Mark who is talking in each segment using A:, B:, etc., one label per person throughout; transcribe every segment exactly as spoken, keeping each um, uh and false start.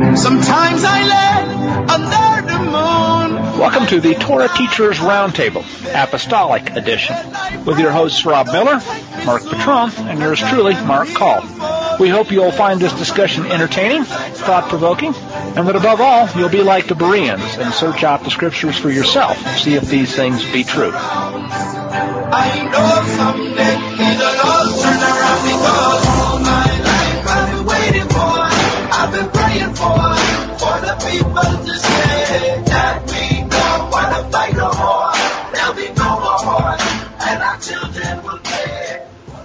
A: Sometimes I lay under the moon.
B: Welcome to the Torah Teachers Roundtable, Apostolic Edition, with your hosts Rob Miller, Mark Patron, and yours truly, Mark Call. We hope you'll find this discussion entertaining, thought-provoking, and that above all, you'll be like the Bereans and search out the Scriptures for yourself, see if these things be true.
A: I know someday it'll all turn around because all my life I've been waiting for, I've been praying for, for the people to say that we don't want to fight no more. There'll be no more war, and our children will pay.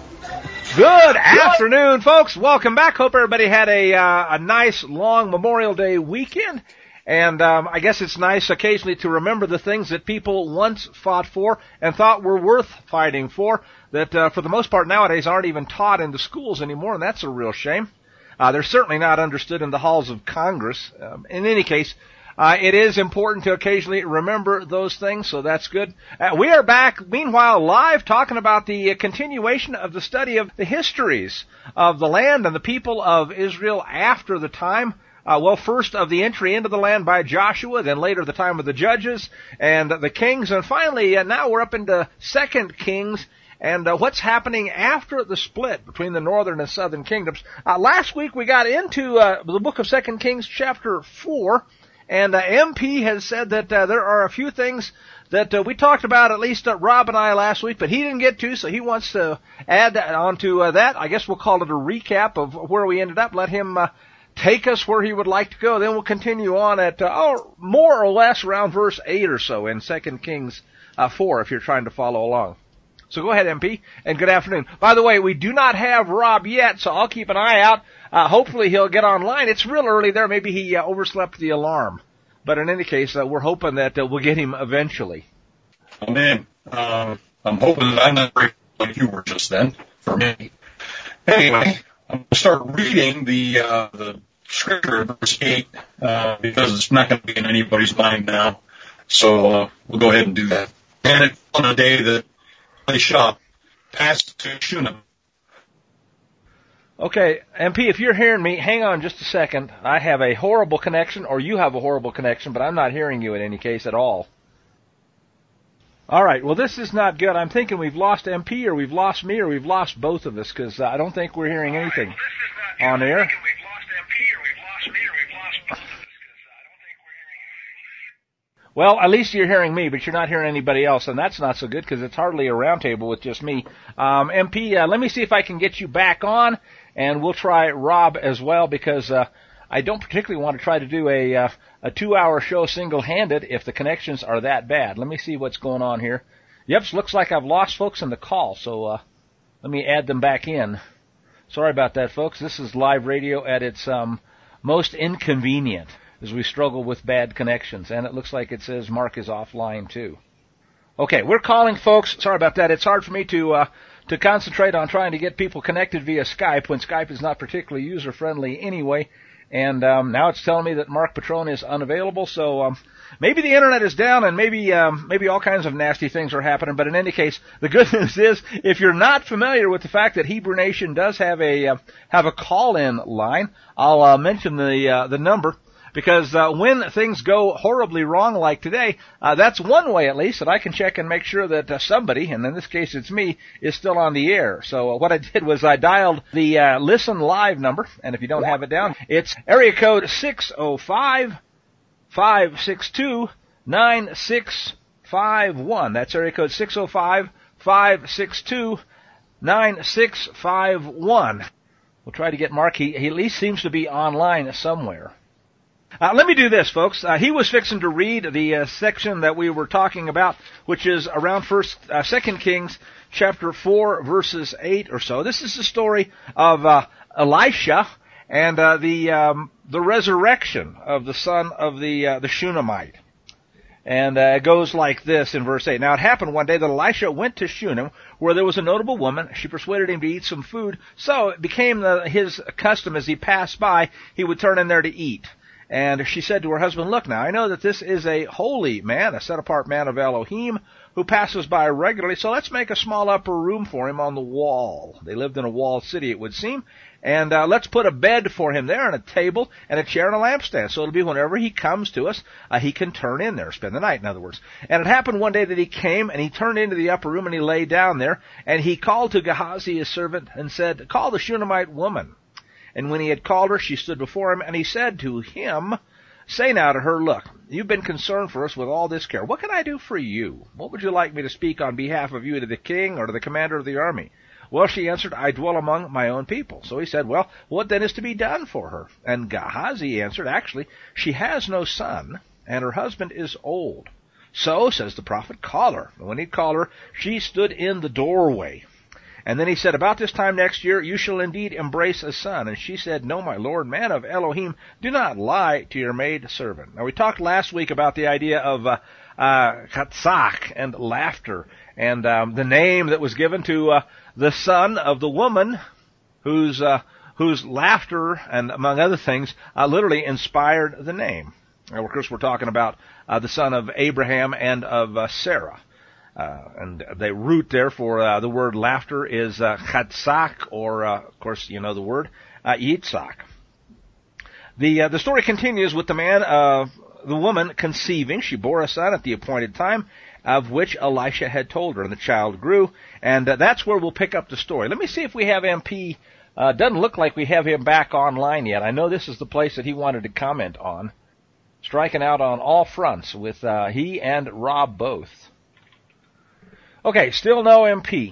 B: Good afternoon, folks. Welcome back. Hope everybody had a uh, a nice, long Memorial Day weekend. And um, I guess it's nice occasionally to remember the things that people once fought for and thought were worth fighting for, that uh, for the most part nowadays aren't even taught in the schools anymore, and that's a real shame. Uh, they're certainly not understood in the halls of Congress. Um, in any case, uh, it is important to occasionally remember those things, so that's good. Uh, we are back, meanwhile, live talking about the uh, continuation of the study of the histories of the land and the people of Israel after the time Uh, well, first of the entry into the land by Joshua, then later the time of the Judges and the Kings, and finally uh, now we're up into Second Kings and uh, what's happening after the split between the northern and southern kingdoms. Uh, last week we got into uh, the book of Second Kings chapter four, and uh, M P has said that uh, there are a few things that uh, we talked about, at least uh, Rob and I last week, but he didn't get to, so he wants to add on to uh, that. I guess we'll call it a recap of where we ended up. Let him uh, take us where he would like to go. Then we'll continue on at uh, oh, more or less around verse eight or so in Second Kings uh, four, if you're trying to follow along. So go ahead, M P, and good afternoon. By the way, we do not have Rob yet, so I'll keep an eye out. Uh, hopefully he'll get online. It's real early there. Maybe he uh, overslept the alarm. But in any case, uh, we're hoping that uh, we'll get him eventually.
C: Amen. Uh, I'm hoping that I'm not great like you were just then, for me. Anyway, I'm going to start reading the uh, the scripture in verse eight uh, because it's not going to be in anybody's mind now. So uh, we'll go ahead and do that. And it's on a day that Elisha passed to Shunem.
B: Okay, M P, if you're hearing me, hang on just a second. I have a horrible connection, or you have a horrible connection, but I'm not hearing you in any case at all. All right, well, this is not good. I'm thinking we've lost M P, or we've lost me, or we've lost both of us, because uh, I don't think we're hearing anything right, well, on air. Well, at least you're hearing me, but you're not hearing anybody else, and that's not so good because it's hardly a roundtable with just me. Um, M P, uh, let me see if I can get you back on, and we'll try Rob as well because uh, I don't particularly want to try to do a uh, a two-hour show single-handed if the connections are that bad. Let me see what's going on here. Yep, looks like I've lost folks in the call, so uh, let me add them back in. Sorry about that, folks. This is live radio at its um, most inconvenient as we struggle with bad connections. And it looks like it says Mark is offline, too. Okay, we're calling, folks. Sorry about that. It's hard for me to uh, to concentrate on trying to get people connected via Skype when Skype is not particularly user-friendly anyway. And um, now it's telling me that Mark Patron is unavailable, so um, maybe the internet is down and maybe um, maybe all kinds of nasty things are happening. But in any case, the good news is, if you're not familiar with the fact that Hebrew Nation does have a uh, have a call-in line, I'll uh, mention the uh, the number. Because uh, when things go horribly wrong like today, uh, that's one way at least that I can check and make sure that uh, somebody, and in this case it's me, is still on the air. So uh, what I did was I dialed the uh, Listen Live number, and if you don't have it down, it's area code six oh five, five six two, nine six five one. That's area code six oh five, five six two, nine six five one. We'll try to get Mark. He, he at least seems to be online somewhere. Uh, let me do this, folks. Uh, he was fixing to read the uh, section that we were talking about, which is around First, uh, Second Kings, chapter four, verses eight or so. This is the story of uh, Elisha and uh, the um, the resurrection of the son of the uh, the Shunammite. And uh, it goes like this in verse eight. Now it happened one day that Elisha went to Shunem, where there was a notable woman. She persuaded him to eat some food, so it became the, his custom as he passed by, he would turn in there to eat. And she said to her husband, "Look now, I know that this is a holy man, a set-apart man of Elohim, who passes by regularly, so let's make a small upper room for him on the wall." They lived in a walled city, it would seem, And uh, let's put a bed for him there, and a table, and a chair, and a lampstand. So it'll be whenever he comes to us, uh, he can turn in there, spend the night, in other words. And it happened one day that he came, and he turned into the upper room, and he lay down there, and he called to Gehazi, his servant, and said, call the Shunammite woman. And when he had called her, she stood before him, and he said to him, say now to her, look, you've been concerned for us with all this care. What can I do for you? What would you like me to speak on behalf of you to the king or to the commander of the army? Well, she answered, I dwell among my own people. So he said, well, what then is to be done for her? And Gehazi answered, actually, she has no son, and her husband is old. So, says the prophet, call her. And when he called her, she stood in the doorway. And then he said, about this time next year, you shall indeed embrace a son. And she said, no, my lord, man of Elohim, do not lie to your maid servant. Now, we talked last week about the idea of uh, uh, chatzak and laughter, and um, the name that was given to uh, the son of the woman whose uh, whose laughter, and among other things, uh, literally inspired the name. Now, of course, we're talking about uh, the son of Abraham and of uh, Sarah. Uh, and the root there for uh, the word laughter is uh, chatzak, or, uh, of course, you know the word, uh, yitzhak. The uh, the story continues with the man, uh, the woman conceiving. She bore a son at the appointed time, of which Elisha had told her, and the child grew. And uh, that's where we'll pick up the story. Let me see if we have M P. Uh, doesn't look like we have him back online yet. I know this is the place that he wanted to comment on. Striking out on all fronts with uh, he and Rob both. Okay, still no M P.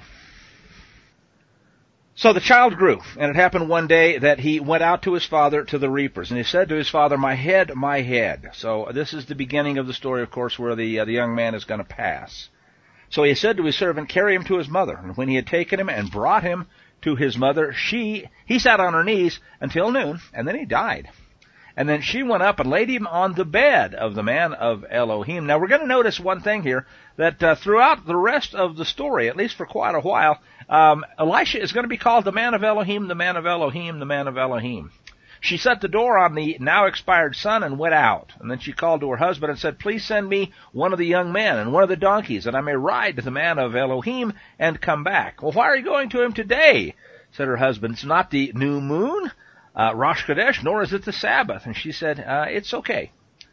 B: So the child grew, and it happened one day that he went out to his father to the reapers, and he said to his father, my head, my head. So this is the beginning of the story, of course, where the uh, the young man is going to pass. So he said to his servant, carry him to his mother. And when he had taken him and brought him to his mother, she he sat on her knees until noon, and then he died. And then she went up and laid him on the bed of the man of Elohim. Now, we're going to notice one thing here, that uh, throughout the rest of the story, at least for quite a while, um, Elisha is going to be called the man of Elohim, the man of Elohim, the man of Elohim. She shut the door on the now expired son and went out. And then she called to her husband and said, please send me one of the young men and one of the donkeys, that I may ride to the man of Elohim and come back. Well, why are you going to him today? Said her husband, it's not the new moon, Uh, Rosh Chodesh, nor is it the Sabbath. And she said, uh, it's okay.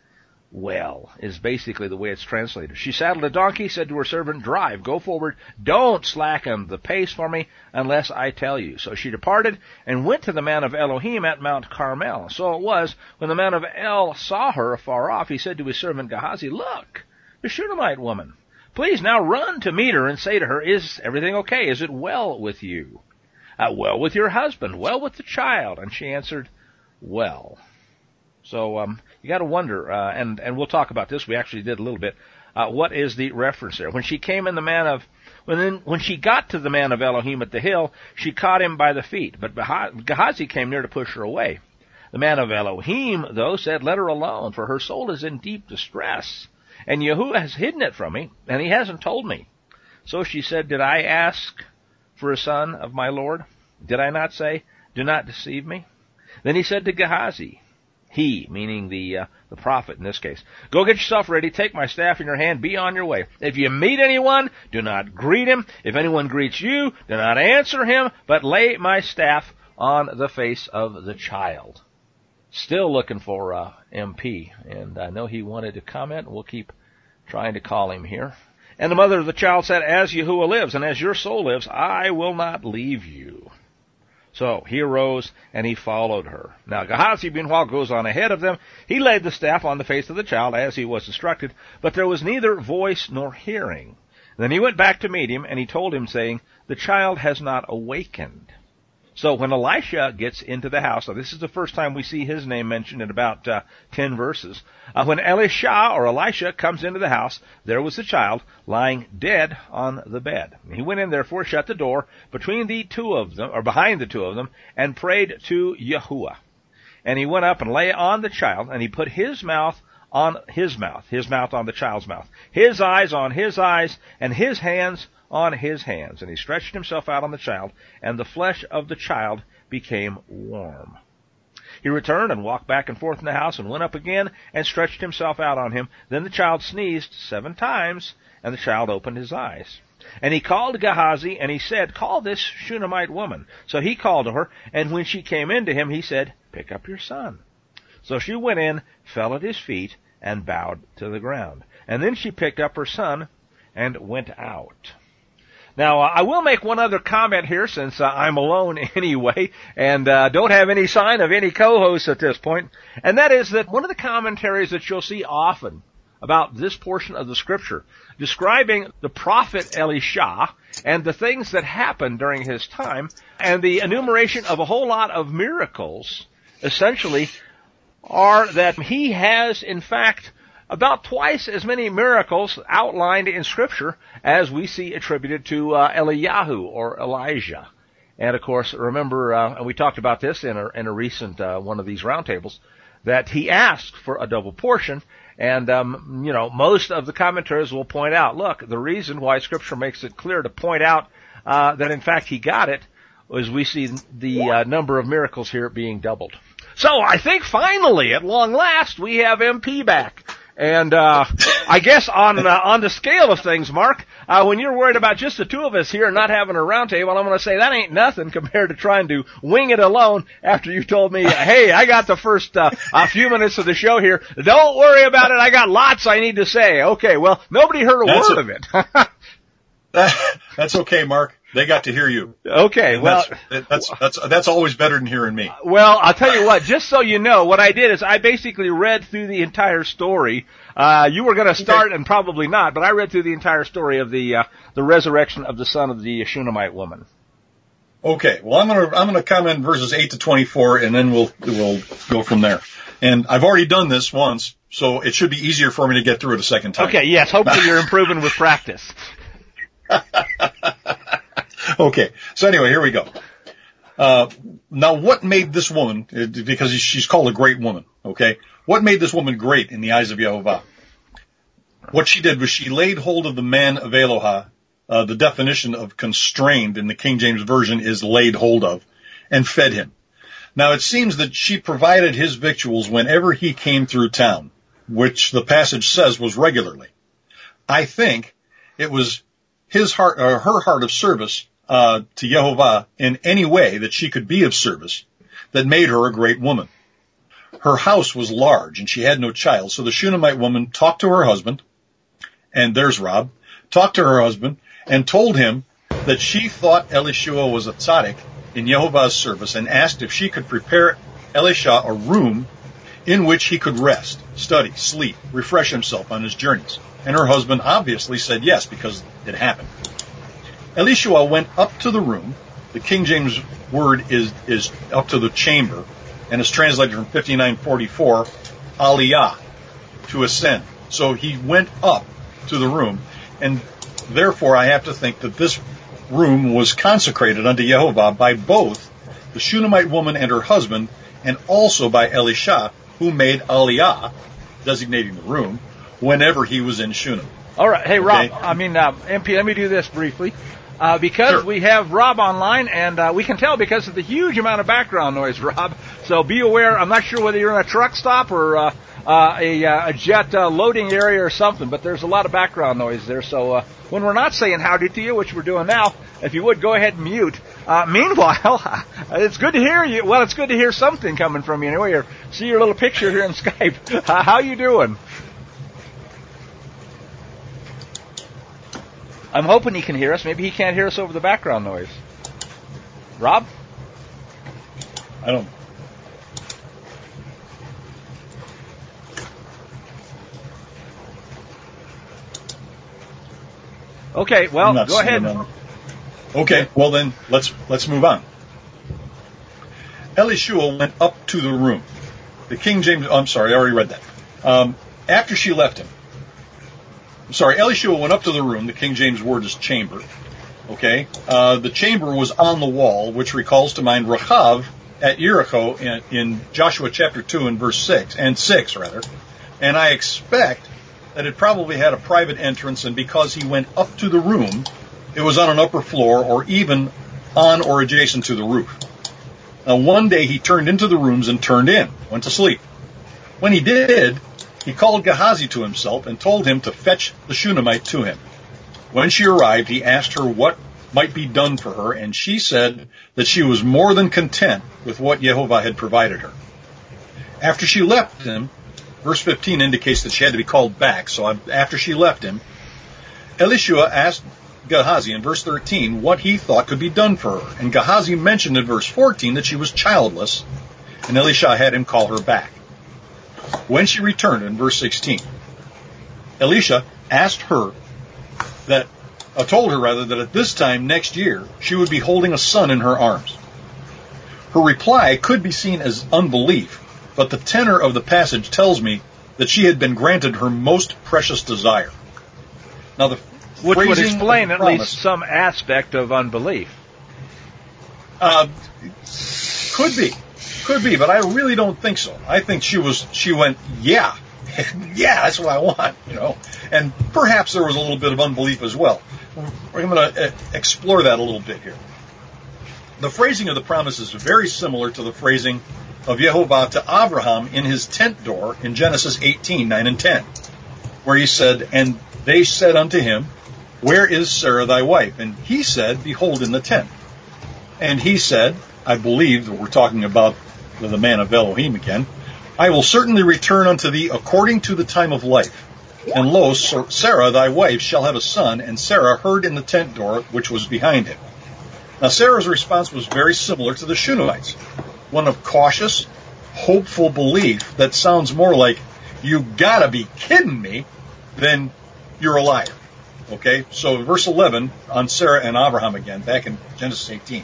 B: Well, is basically the way it's translated. She saddled a donkey, said to her servant, drive, go forward, don't slacken the pace for me unless I tell you. So she departed and went to the man of Elohim at Mount Carmel. So it was, when the man of El saw her afar off, he said to his servant Gehazi, look, the Shunammite woman. Please now run to meet her and say to her, is everything okay? Is it well with you? Uh, well with your husband, well with the child. And she answered, well. So um, you got to wonder, uh, and, and we'll talk about this. We actually did a little bit. Uh, what is the reference there? When she came in the man of, when then, when she got to the man of Elohim at the hill, she caught him by the feet. But Gehazi came near to push her away. The man of Elohim, though, said, let her alone, for her soul is in deep distress. And Yahuwah has hidden it from me, and he hasn't told me. So she said, did I ask for a son of my Lord? Did I not say, do not deceive me? Then he said to Gehazi, he, meaning the uh, the prophet in this case, go get yourself ready, take my staff in your hand, be on your way. If you meet anyone, do not greet him. If anyone greets you, do not answer him, but lay my staff on the face of the child. Still looking for uh, M P, and I know he wanted to comment. We'll keep trying to call him here. And the mother of the child said, as Yahuwah lives, and as your soul lives, I will not leave you. So he arose, and he followed her. Now Gehazi, meanwhile, goes on ahead of them. He laid the staff on the face of the child, as he was instructed, but there was neither voice nor hearing. Then he went back to meet him, and he told him, saying, the child has not awakened. So when Elisha gets into the house, now this is the first time we see his name mentioned in about uh, ten verses. Uh, when Elisha or Elisha comes into the house, there was the child lying dead on the bed. He went in, therefore, shut the door between the two of them, or behind the two of them, and prayed to Yahuwah. And he went up and lay on the child, and he put his mouth on his mouth, his mouth on the child's mouth, his eyes on his eyes, and his hands on his hands. And he stretched himself out on the child, and the flesh of the child became warm. He returned and walked back and forth in the house, and went up again and stretched himself out on him. Then the child sneezed seven times, and the child opened his eyes. And he called Gehazi, and he said, call this Shunammite woman. So he called to her, and when she came in to him, he said, pick up your son. So she went in, fell at his feet, and bowed to the ground. And then she picked up her son and went out. Now, uh, I will make one other comment here, since uh, I'm alone anyway, and uh, don't have any sign of any co-hosts at this point, and that is that one of the commentaries that you'll see often about this portion of the Scripture, describing the prophet Elisha and the things that happened during his time, and the enumeration of a whole lot of miracles, essentially, are that he has, in fact, about twice as many miracles outlined in Scripture as we see attributed to uh, Eliyahu or Elijah. And of course, remember, uh, and we talked about this in a, in a recent uh, one of these roundtables, that he asked for a double portion. And, um, you know, most of the commentators will point out, look, the reason why Scripture makes it clear to point out uh, that in fact he got it is we see the uh, number of miracles here being doubled. So I think finally, at long last, we have M P back. And uh I guess on uh, on the scale of things, Mark, uh, when you're worried about just the two of us here and not having a round table, I'm going to say that ain't nothing compared to trying to wing it alone after you told me, hey, I got the first uh, a few minutes of the show here. Don't worry about it. I got lots I need to say. Okay, well, nobody heard a
C: that's
B: word
C: a,
B: of it.
C: that, that's okay, Mark. They got to hear you.
B: Okay,
C: and
B: well,
C: that's, that's that's that's always better than hearing me.
B: Well, I'll tell you what. Just so you know, what I did is I basically read through the entire story. Uh, you were going to start, okay, and probably not, but I read through the entire story of the uh, the resurrection of the son of the Shunammite woman.
C: Okay, well, I'm going to I'm going to comment verses eight to twenty-four, and then we'll we'll go from there. And I've already done this once, so it should be easier for me to get through it a second time.
B: Okay, yes. Hopefully, you're improving with practice.
C: Okay, so anyway, here we go. Uh, now what made this woman, because she's called a great woman, okay, what made this woman great in the eyes of Yehovah? What she did was she laid hold of the man of Eloha, uh, the definition of constrained in the King James Version is laid hold of, and fed him. Now it seems that she provided his victuals whenever he came through town, which the passage says was regularly. I think it was his heart, or her heart of service Uh, to Yehovah in any way that she could be of service that made her a great woman. Her house was large and she had no child, so the Shunammite woman talked to her husband, and there's Rob, talked to her husband and told him that she thought Elishua was a tzaddik in Yehovah's service and asked if she could prepare Elisha a room in which he could rest, study, sleep, refresh himself on his journeys. And her husband obviously said yes, because it happened. Elishua went up to the room. The King James word is, is up to the chamber, and is translated from fifty-nine forty-four, aliyah, to ascend. So he went up to the room, and therefore I have to think that this room was consecrated unto Yehovah by both the Shunammite woman and her husband, and also by Elisha, who made aliyah, designating the room, whenever he was in Shunem.
B: All right. Hey, Rob,
C: Okay.
B: I mean, uh, M P, let me do this briefly. Uh, because
C: Sure.
B: we have Rob online, and uh, we can tell because of the huge amount of background noise, Rob. So be aware. I'm not sure whether you're in a truck stop or uh, uh, a, uh, a jet uh, loading area or something, but there's a lot of background noise there. So uh, when we're not saying howdy to you, which we're doing now, if you would, go ahead and mute. Uh, meanwhile, it's good to hear you. Well, it's good to hear something coming from you. Anyway, or see your little picture here in Skype. Uh, how you doing? I'm hoping he can hear us. Maybe he can't hear us over the background noise. Rob?
C: I don't.
B: Okay, well,
C: I'm not
B: go
C: seeing
B: ahead.
C: them. Okay, well then, let's, let's move on. Elishua went up to the room. The King James, oh, I'm sorry, I already read that. Um, after she left him, I'm sorry, Elishua went up to the room. The King James word is chamber. Okay, uh, the chamber was on the wall, which recalls to mind Rachav at Jericho in, in Joshua chapter two and verse six, and six rather. And I expect that it probably had a private entrance, and because he went up to the room, it was on an upper floor or even on or adjacent to the roof. Now one day he turned into the rooms and turned in, went to sleep. When he did, he called Gehazi to himself and told him to fetch the Shunammite to him. When she arrived, he asked her what might be done for her, and she said that she was more than content with what Yehovah had provided her. After she left him, verse fifteen indicates that she had to be called back, so after she left him, Elishua asked Gehazi in verse thirteen what he thought could be done for her, and Gehazi mentioned in verse fourteen that she was childless, and Elisha had him call her back. When she returned in verse sixteen, Elisha asked her that, uh, told her rather that at this time next year she would be holding a son in her arms. Her reply could be seen as unbelief, but the tenor of the passage tells me that she had been granted her most precious desire. Now, the
B: which would
C: phrasing
B: explain
C: of the
B: at least
C: promise,
B: some aspect of unbelief.
C: Uh, could be, could be, but I really don't think so. I think she was, she went, yeah, yeah, that's what I want, you know. And perhaps there was a little bit of unbelief as well. We're going to explore that a little bit here. The phrasing of the promise is very similar to the phrasing of Yehovah to Abraham in his tent door in Genesis eighteen, nine and ten, where he said, and they said unto him, where is Sarah thy wife? And he said, behold, in the tent. And he said, I believe that we're talking about the man of Elohim again, I will certainly return unto thee according to the time of life. And lo, Sarah thy wife shall have a son, and Sarah heard in the tent door which was behind him. Now Sarah's response was very similar to the Shunammite's, one of cautious, hopeful belief that sounds more like, you gotta be kidding me, than you're a liar. Okay, so verse eleven on Sarah and Abraham again, back in Genesis eighteen.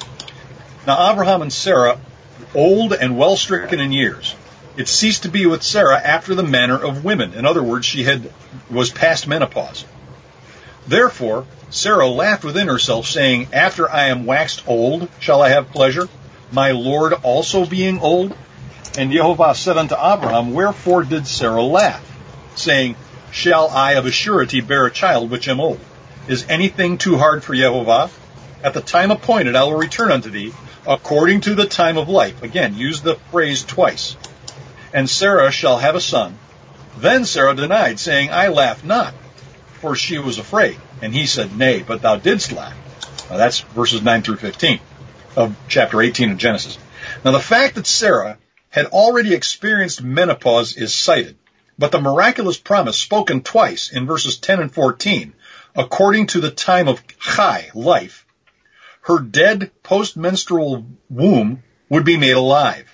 C: Now Abraham and Sarah, old and well stricken in years, it ceased to be with Sarah after the manner of women. In other words, she had was past menopause. Therefore, Sarah laughed within herself, saying, after I am waxed old, shall I have pleasure, my Lord also being old? And Yehovah said unto Abraham, wherefore did Sarah laugh, saying, shall I of a surety bear a child which am old? Is anything too hard for Yehovah? At the time appointed I will return unto thee, according to the time of life. Again, use the phrase twice. And Sarah shall have a son. Then Sarah denied, saying, I laugh not, for she was afraid. And he said, nay, but thou didst laugh. Now that's verses nine through fifteen of chapter eighteen of Genesis. Now the fact that Sarah had already experienced menopause is cited, but the miraculous promise spoken twice in verses ten and fourteen, according to the time of Chai, life, her dead post-menstrual womb would be made alive,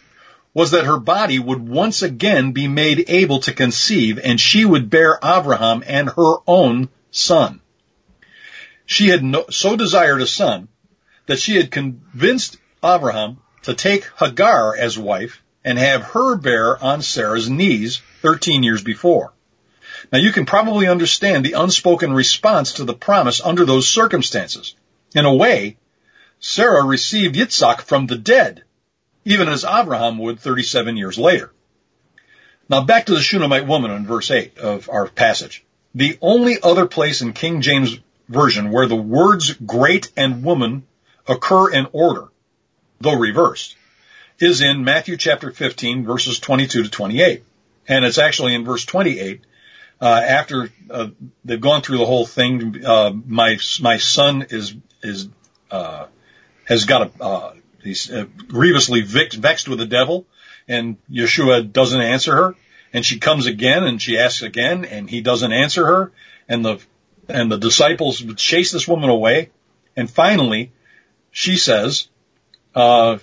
C: was that her body would once again be made able to conceive, and she would bear Abraham and her own son. She had no, so desired a son that she had convinced Abraham to take Hagar as wife and have her bear on Sarah's knees thirteen years before. Now you can probably understand the unspoken response to the promise under those circumstances. In a way, Sarah received Yitzhak from the dead, even as Abraham would thirty-seven years later. Now back to the Shunammite woman in verse eight of our passage. The only other place in King James Version where the words great and woman occur in order, though reversed, is in Matthew chapter fifteen, verses twenty-two to twenty-eight. And it's actually in verse twenty-eight, uh, after uh, they've gone through the whole thing, uh, my my son is is uh, has got a uh, he's uh, grievously vexed with the devil, and Yeshua doesn't answer her, and she comes again and she asks again, and he doesn't answer her, and the and the disciples chase this woman away, and finally she says, uh,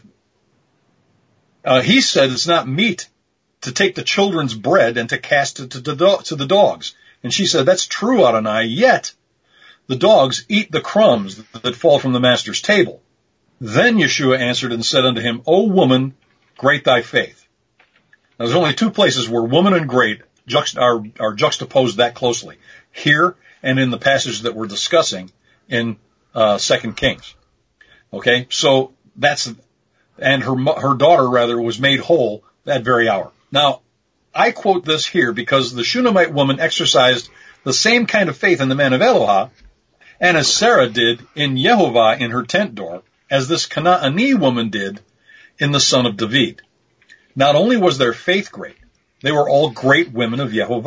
C: uh, he said it's not meet to take the children's bread and to cast it to the, to the dogs. And she said, that's true, Adonai, yet the dogs eat the crumbs that fall from the master's table. Then Yeshua answered and said unto him, O woman, great thy faith. Now, there's only two places where woman and great juxt- are, are juxtaposed that closely, here and in the passage that we're discussing in uh, Second Kings. Okay, so that's, and her her daughter, rather, was made whole that very hour. Now, I quote this here because the Shunammite woman exercised the same kind of faith in the man of Elohah, and as Sarah did in Yehovah in her tent door, as this Canaanite woman did in the son of David. Not only was their faith great, they were all great women of Yehovah.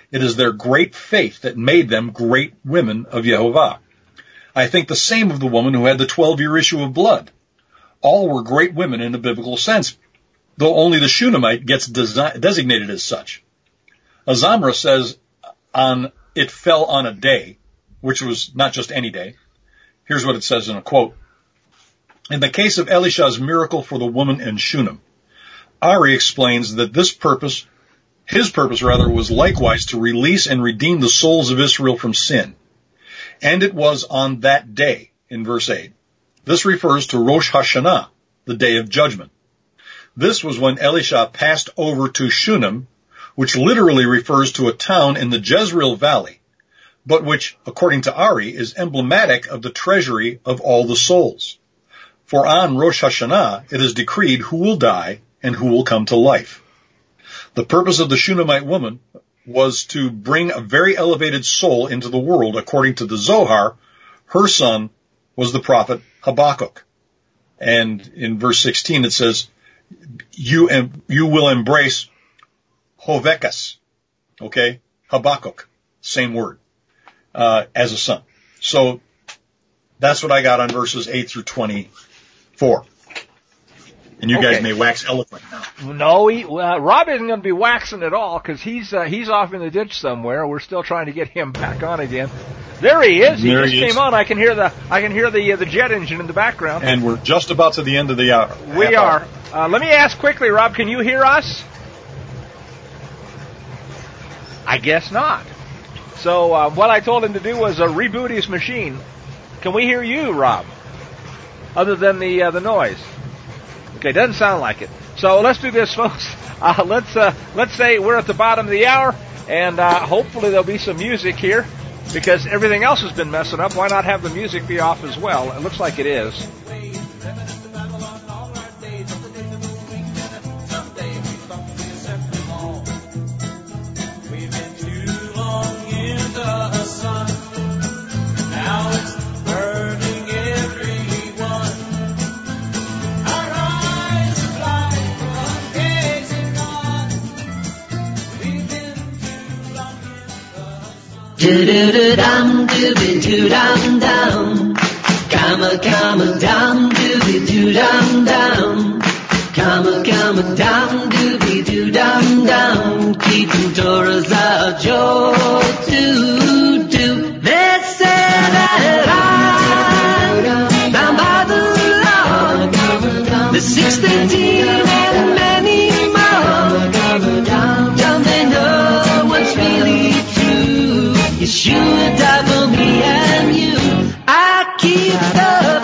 C: It is their great faith that made them great women of Yehovah. I think the same of the woman who had the twelve-year issue of blood. All were great women in a biblical sense, though only the Shunammite gets desi- designated as such. Azamra says on it fell on a day, which was not just any day. Here's what it says in a quote. In the case of Elisha's miracle for the woman in Shunem, Ari explains that this purpose, his purpose rather, was likewise to release and redeem the souls of Israel from sin. And it was on that day, in verse eight. This refers to Rosh Hashanah, the day of judgment. This was when Elisha passed over to Shunem, which literally refers to a town in the Jezreel Valley, but which, according to Ari, is emblematic of the treasury of all the souls. For on Rosh Hashanah it is decreed who will die and who will come to life. The purpose of the Shunammite woman was to bring a very elevated soul into the world. According to the Zohar, her son was the prophet Habakkuk. And in verse sixteen it says, you, em- you will embrace Hovekas, okay, Habakkuk, same word, uh, as a son. So that's what I got on verses eight through twenty-four. And you okay. guys may wax eloquent now.
B: No, he, uh, Rob isn't going to be waxing at all because he's uh, he's off in the ditch somewhere. We're still trying to get him back on again. There he is. He
C: there
B: just
C: he
B: came
C: is.
B: on. I can hear the I can hear the uh, the jet engine in the background.
C: And we're just about to the end of the hour.
B: We are. Uh, let me ask quickly, Rob. Can you hear us? I guess not. So uh, what I told him to do was uh, reboot his machine. Can we hear you, Rob? Other than the uh, the noise. Okay, doesn't sound like it. So let's do this, folks. Uh, let's uh, let's say we're at the bottom of the hour, and uh, hopefully there'll be some music here because everything else has been messing up. Why not have the music be off as well? It looks like it is.
D: Do-do-do-dum, do-be-do-dum-dum. Come-a, come-a, dum, do-be-do-dum-dum. Come-a, come-a, dum, do-be-do-dum-dum. Keeping Torah's a joy to do. They say that I'm bound by the law. The six thirteen and many more. Don't they know what's really true? Yeshua died for me and you. I keep the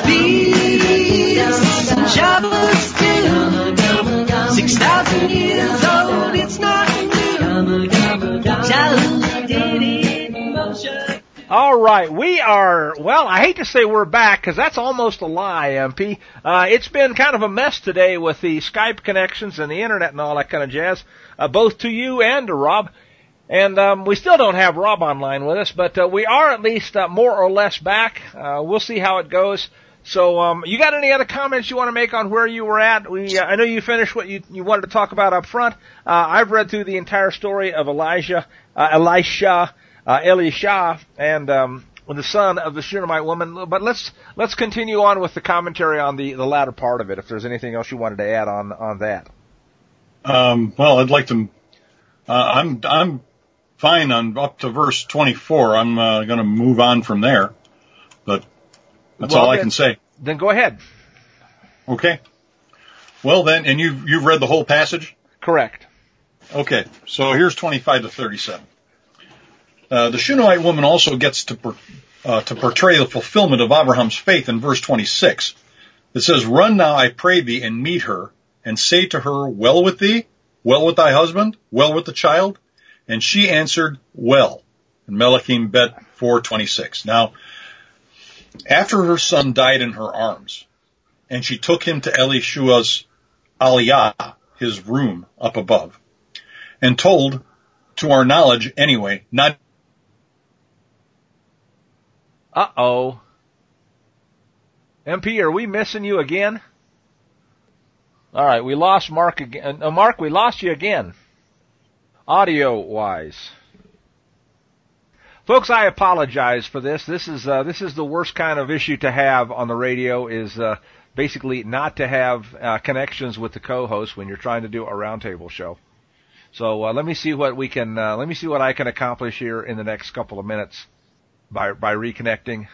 D: peace and Shabbos too. Six thousand years old, it's not new. Childhood did it in motion.
B: All right, we are, well, I hate to say we're back because that's almost a lie, M P. Uh, it's been kind of a mess today with the Skype connections and the Internet and all that kind of jazz, uh, both to you and to Rob. And um, we still don't have Rob online with us, but uh, we are at least uh, more or less back. Uh, we'll see how it goes. So um, you got any other comments you want to make on where you were at? We, uh, I know you finished what you, you wanted to talk about up front. Uh, I've read through the entire story of Elijah, uh, Elisha, uh, Elisha, and um, the son of the Shunammite woman. But let's let's continue on with the commentary on the, the latter part of it, if there's anything else you wanted to add on, on that.
C: Um, well, I'd like to, uh, I'm, I'm, fine on up to verse twenty-four. I'm uh, going to move on from there, but that's
B: well,
C: all
B: then,
C: I can say.
B: Then go ahead.
C: Okay. Well then, and you've you've read the whole passage?
B: Correct.
C: Okay. So here's twenty-five to thirty-seven. Uh, the Shunammite woman also gets to per, uh, to portray the fulfillment of Abraham's faith in verse twenty-six. It says, "Run now, I pray thee, and meet her, and say to her, well with thee, well with thy husband, well with the child." And she answered, well. In Melachim Bet four twenty-six. Now, after her son died in her arms, and she took him to Elishua's aliyah, his room up above, and told, to our knowledge anyway, not...
B: Uh-oh. M P, are we missing you again? All right, we lost Mark again. Uh, Mark, we lost you again. Audio-wise. Folks, I apologize for this. This is uh, this is the worst kind of issue to have on the radio, is uh, basically not to have uh, connections with the co-host when you're trying to do a roundtable show. So uh, let me see what we can uh, let me see what I can accomplish here in the next couple of minutes by by reconnecting.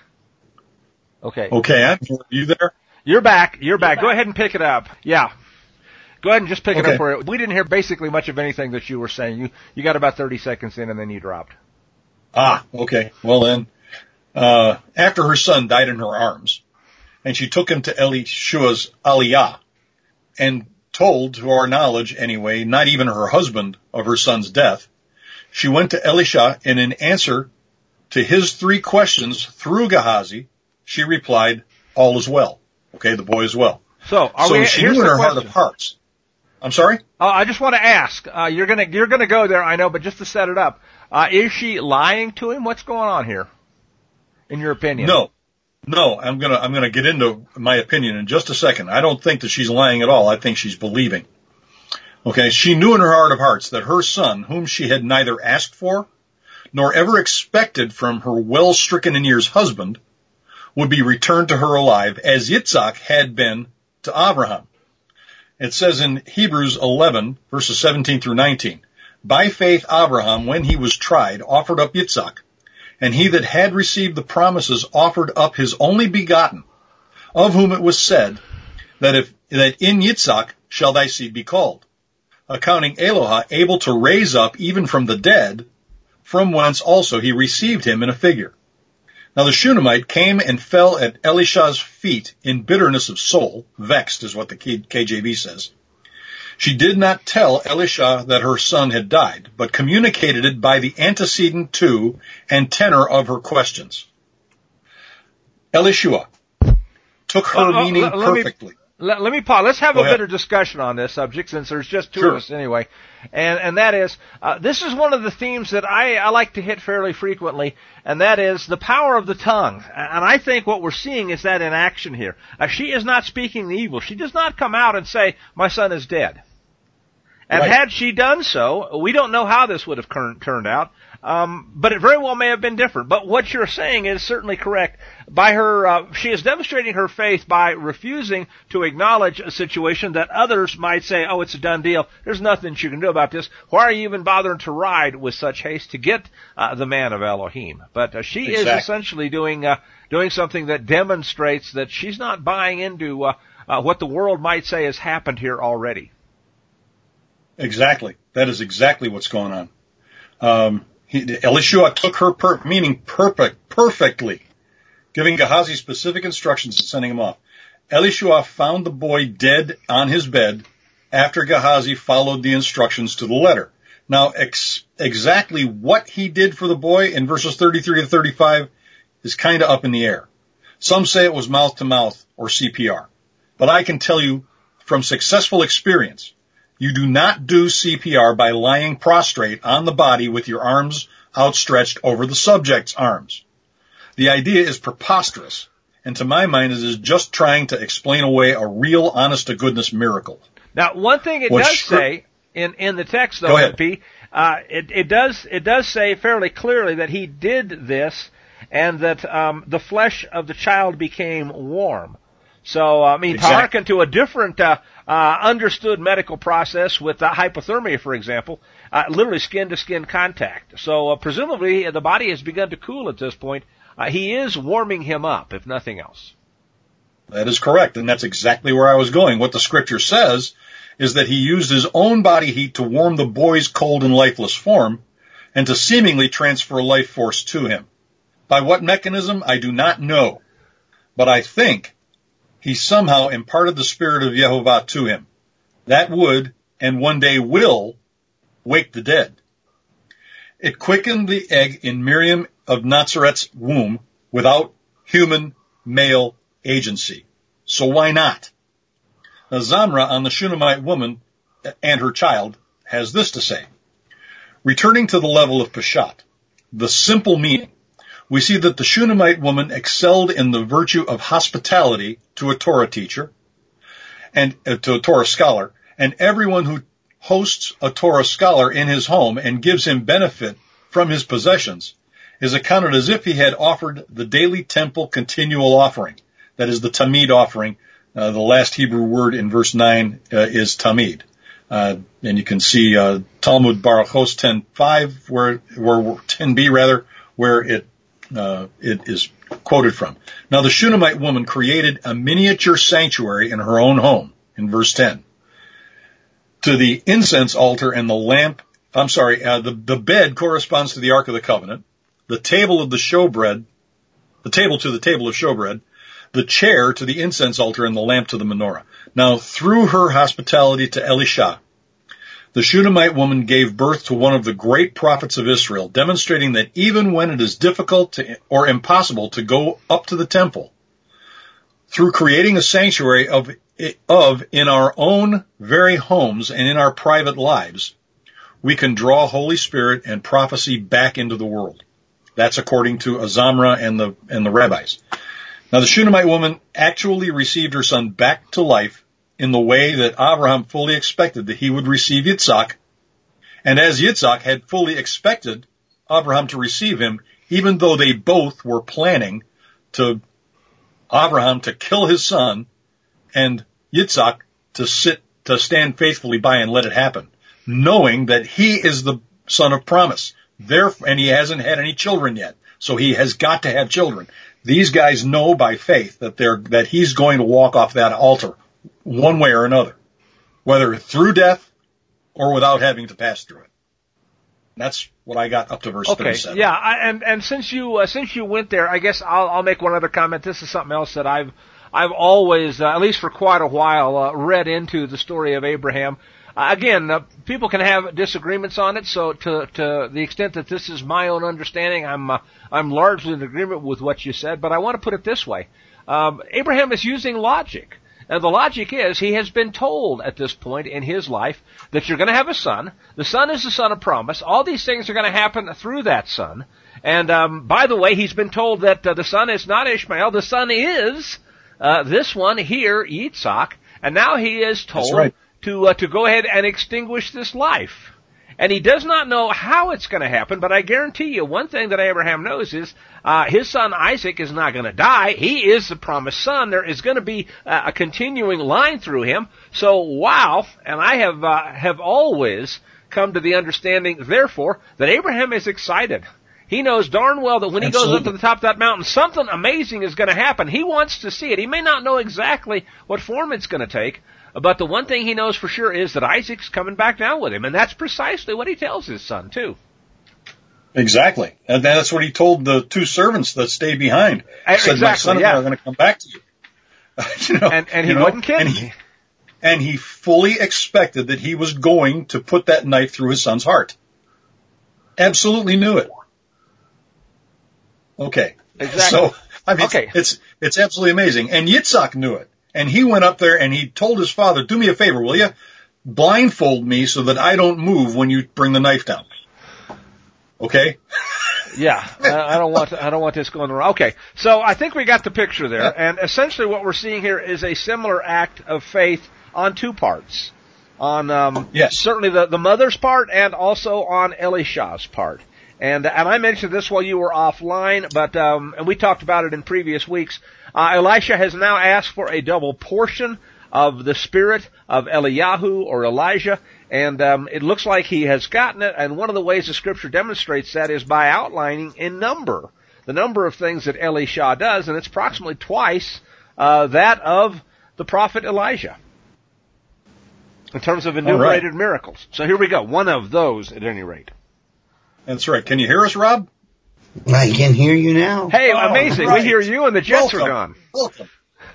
B: Okay.
C: Okay, Ed, are you there?
B: You're back. You're back. Go ahead and pick it up. Yeah. Go ahead and just pick it
C: Okay.
B: up where it, we didn't hear basically much of anything that you were saying. You you got about thirty seconds in and then you dropped.
C: Ah, okay. Well then, uh, after her son died in her arms, and she took him to Elishua's aliyah, and told, to our knowledge anyway, not even her husband of her son's death, she went to Elisha, and in answer to his three questions through Gehazi, she replied, all is well. Okay, the boy is well.
B: So, are
C: so
B: we,
C: she
B: here's
C: knew in
B: the
C: her heart
B: question.
C: of hearts. I'm sorry?
B: Uh, I just want to ask. Uh, you're gonna you're gonna go there, I know, but just to set it up, uh, is she lying to him? What's going on here, in your opinion?
C: No. No, I'm gonna, I'm gonna get into my opinion in just a second. I don't think that she's lying at all. I think she's believing. Okay, she knew in her heart of hearts that her son, whom she had neither asked for, nor ever expected from her well-stricken in years husband, would be returned to her alive, as Yitzhak had been to Abraham. It says in Hebrews eleven, verses seventeen through nineteen, by faith Abraham, when he was tried, offered up Yitzhak, and he that had received the promises offered up his only begotten, of whom it was said, that if that in Yitzhak shall thy seed be called, accounting Eloah able to raise up even from the dead, from whence also he received him in a figure. Now the Shunammite came and fell at Elisha's feet in bitterness of soul, vexed is what the K J V says. She did not tell Elisha that her son had died, but communicated it by the antecedent to and tenor of her questions. Elishua took her
B: Uh, uh,
C: meaning
B: let- let me-
C: perfectly.
B: Let, let me pause. Let's have
C: Go
B: a
C: ahead.
B: bit of discussion on this subject, since there's just two
C: Sure.
B: of us anyway. And, and that is, uh, this is one of the themes that I, I like to hit fairly frequently, and that is the power of the tongue. And I think what we're seeing is that in action here. Uh, she is not speaking the evil. She does not come out and say, my son is dead. And
C: Right.
B: had she done so, we don't know how this would have cur- turned out, um, but it very well may have been different. But what you're saying is certainly correct. By her, uh, she is demonstrating her faith by refusing to acknowledge a situation that others might say, oh, it's a done deal. There's nothing you can do about this. Why are you even bothering to ride with such haste to get uh, the man of Elohim? But uh, she
C: Exactly.
B: is essentially doing uh, doing something that demonstrates that she's not buying into uh, uh, what the world might say has happened here already.
C: Exactly. That is exactly what's going on. Um, he, Elishua took her per, meaning perfect, perfectly, giving Gehazi specific instructions and sending him off. Elishua found the boy dead on his bed after Gehazi followed the instructions to the letter. Now, ex, exactly what he did for the boy in verses thirty-three to thirty-five is kind of up in the air. Some say it was mouth to mouth or C P R. But I can tell you from successful experience, you do not do C P R by lying prostrate on the body with your arms outstretched over the subject's arms. The idea is preposterous, and to my mind it is just trying to explain away a real honest-to-goodness miracle.
B: Now, one thing it
C: What's
B: does
C: stri-
B: say in in the text, though,
C: Go ahead.
B: M P, uh, it it does it does say fairly clearly that he did this, and that um, the flesh of the child became warm. So, I mean,
C: Exactly.
B: to hearken to a different uh, uh, understood medical process with uh, hypothermia, for example, uh, literally skin-to-skin contact. So, uh, presumably, the body has begun to cool at this point. Uh, he is warming him up, if nothing else.
C: That is correct, and that's exactly where I was going. What the scripture says is that he used his own body heat to warm the boy's cold and lifeless form, and to seemingly transfer life force to him. By what mechanism, I do not know, but I think he somehow imparted the spirit of Yehovah to him. That would, and one day will, wake the dead. It quickened the egg in Miriam of Nazareth's womb without human male agency. So why not? Now, Zamra on the Shunammite woman and her child has this to say. Returning to the level of Peshat, the simple meaning, we see that the Shunammite woman excelled in the virtue of hospitality to a Torah teacher and uh, to a Torah scholar, and everyone who hosts a Torah scholar in his home and gives him benefit from his possessions is accounted as if he had offered the daily temple continual offering. That is the tamid offering. Uh, the last Hebrew word in verse nine uh, is tamid. Uh, and you can see uh, Talmud Barachos ten five, where, where ten b rather, where it uh, it is quoted from. Now the Shunammite woman created a miniature sanctuary in her own home in verse ten. To the incense altar and the lamp, I'm sorry, uh, the, the bed corresponds to the Ark of the Covenant, the table of the showbread, the table to the table of showbread, the chair to the incense altar, and the lamp to the menorah. Now, through her hospitality to Elisha, the Shunammite woman gave birth to one of the great prophets of Israel, demonstrating that even when it is difficult to, or impossible to go up to the temple, through creating a sanctuary of, of in our own very homes and in our private lives, we can draw Holy Spirit and prophecy back into the world. That's according to Azamra and the, and the rabbis. Now the Shunammite woman actually received her son back to life in the way that Abraham fully expected that he would receive Yitzhak, and as Yitzhak had fully expected Abraham to receive him, even though they both were planning to Abraham to kill his son and Yitzhak to sit, to stand faithfully by and let it happen, knowing that he is the son of promise. Therefore, and he hasn't had any children yet, so he has got to have children. These guys know by faith that they're, that he's going to walk off that altar one way or another, whether through death or without having to pass through it. That's what I got up to verse
B: okay,
C: thirty-seven.
B: Yeah, I, and and since you uh, since you went there, I guess I'll I'll make one other comment. This is something else that I've I've always, uh, at least for quite a while, uh, read into the story of Abraham. Uh, again, uh, people can have disagreements on it. So to to the extent that this is my own understanding, I'm uh, I'm largely in agreement with what you said. But I want to put it this way: um, Abraham is using logic. And the logic is he has been told at this point in his life that you're going to have a son. The son is the son of promise. All these things are going to happen through that son. And um, by the way, he's been told that uh, the son is not Ishmael. The son is uh, this one here, Yitzhak. And now he is told
C: right.
B: to uh, to go ahead and extinguish this life. And he does not know how it's going to happen, but I guarantee you one thing that Abraham knows is uh, his son Isaac is not going to die. He is the promised son. There is going to be uh, a continuing line through him. So, wow, and I have uh, have always come to the understanding, therefore, that Abraham is excited. He knows darn well that when he
C: Absolutely.
B: goes up to the top of that mountain, something amazing is going to happen. He wants to see it. He may not know exactly what form it's going to take, but the one thing he knows for sure is that Isaac's coming back down with him, and that's precisely what he tells his son, too.
C: Exactly. And that's what he told the two servants that stayed behind. He said,
B: exactly,
C: my son and
B: yeah.
C: I are going to come back to you. you know,
B: And, and he
C: you know,
B: wasn't kidding.
C: And he, and he fully expected that he was going to put that knife through his son's heart. Absolutely knew it. Okay.
B: Exactly.
C: So, I mean,
B: okay.
C: it's, it's absolutely amazing. And Yitzhak knew it. And he went up there and he told his father, do me a favor, will you? Blindfold me so that I don't move when you bring the knife down. Okay?
B: Yeah, I don't want I don't want this going wrong. Okay, so I think we got the picture there,
C: Yeah.
B: and essentially what we're seeing here is a similar act of faith on two parts. On um,
C: Yes.
B: certainly the, the mother's part and also on Elisha's part. And and I mentioned this while you were offline, but um, and we talked about it in previous weeks. Uh, Elisha has now asked for a double portion of the spirit of Eliyahu or Elijah, and um, it looks like he has gotten it. And one of the ways the Scripture demonstrates that is by outlining in number the number of things that Elisha does, and it's approximately twice uh, that of the prophet Elijah in terms of enumerated
C: right.
B: miracles. So here we go, one of those at any rate.
C: That's right. Can you hear us, Rob?
E: I can hear you now.
B: Hey,
C: Oh,
B: amazing.
C: right.
B: We hear you and the jets
C: Welcome.
B: are gone.
C: Welcome.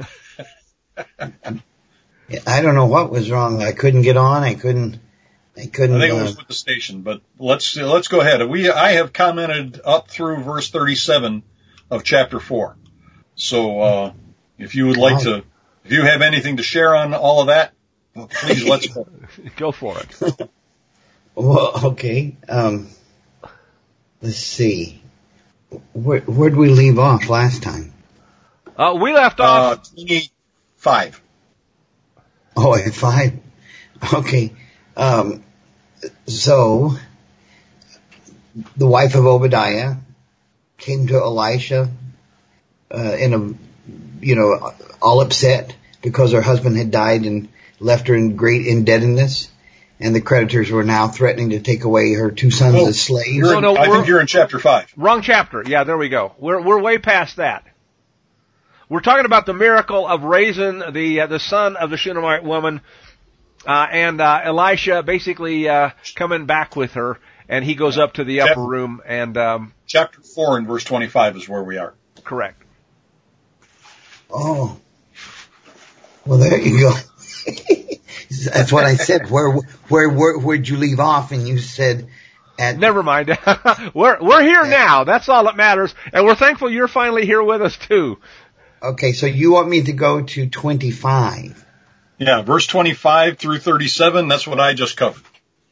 E: I don't know what was wrong. I couldn't get on. I couldn't. I couldn't.
C: I think it
E: uh,
C: was with the station, but let's let's go ahead. We I have commented up through verse thirty-seven of chapter four. So uh, if you would like
E: Wow.
C: to, if you have anything to share on all of that, well, please let's go.
B: Go for it.
E: Well, okay. Um, let's see. Where where'd we leave off last time?
B: Uh, we left
C: Uh,
B: off.
C: twenty-five.
E: Oh, at five. Okay. Um, so the wife of Obadiah came to Elisha uh, in a, you know, all upset because her husband had died and left her in great indebtedness, and the creditors were now threatening to take away her two sons
C: Oh,
E: as slaves.
C: You're in,
B: No, no,
C: I
B: we're-
C: think you're in chapter five.
B: Wrong chapter. Yeah, there we go. We're we're way past that. We're talking about the miracle of raising the uh, the son of the Shunammite woman, uh, and uh, Elisha basically uh, coming back with her, and he goes up to the upper
C: Chapter-
B: room and um,
C: Chapter four and verse twenty-five is where we are.
B: correct.
E: Oh, well, there you go. That's what I said. Where, where, where, where'd you leave off? And you said at.
B: Never mind. we're we're here now. That's all that matters, and we're thankful you're finally here with us too.
E: Okay, so you want me to go to twenty-five?
C: Yeah, verse twenty-five through thirty-seven, that's what I just covered.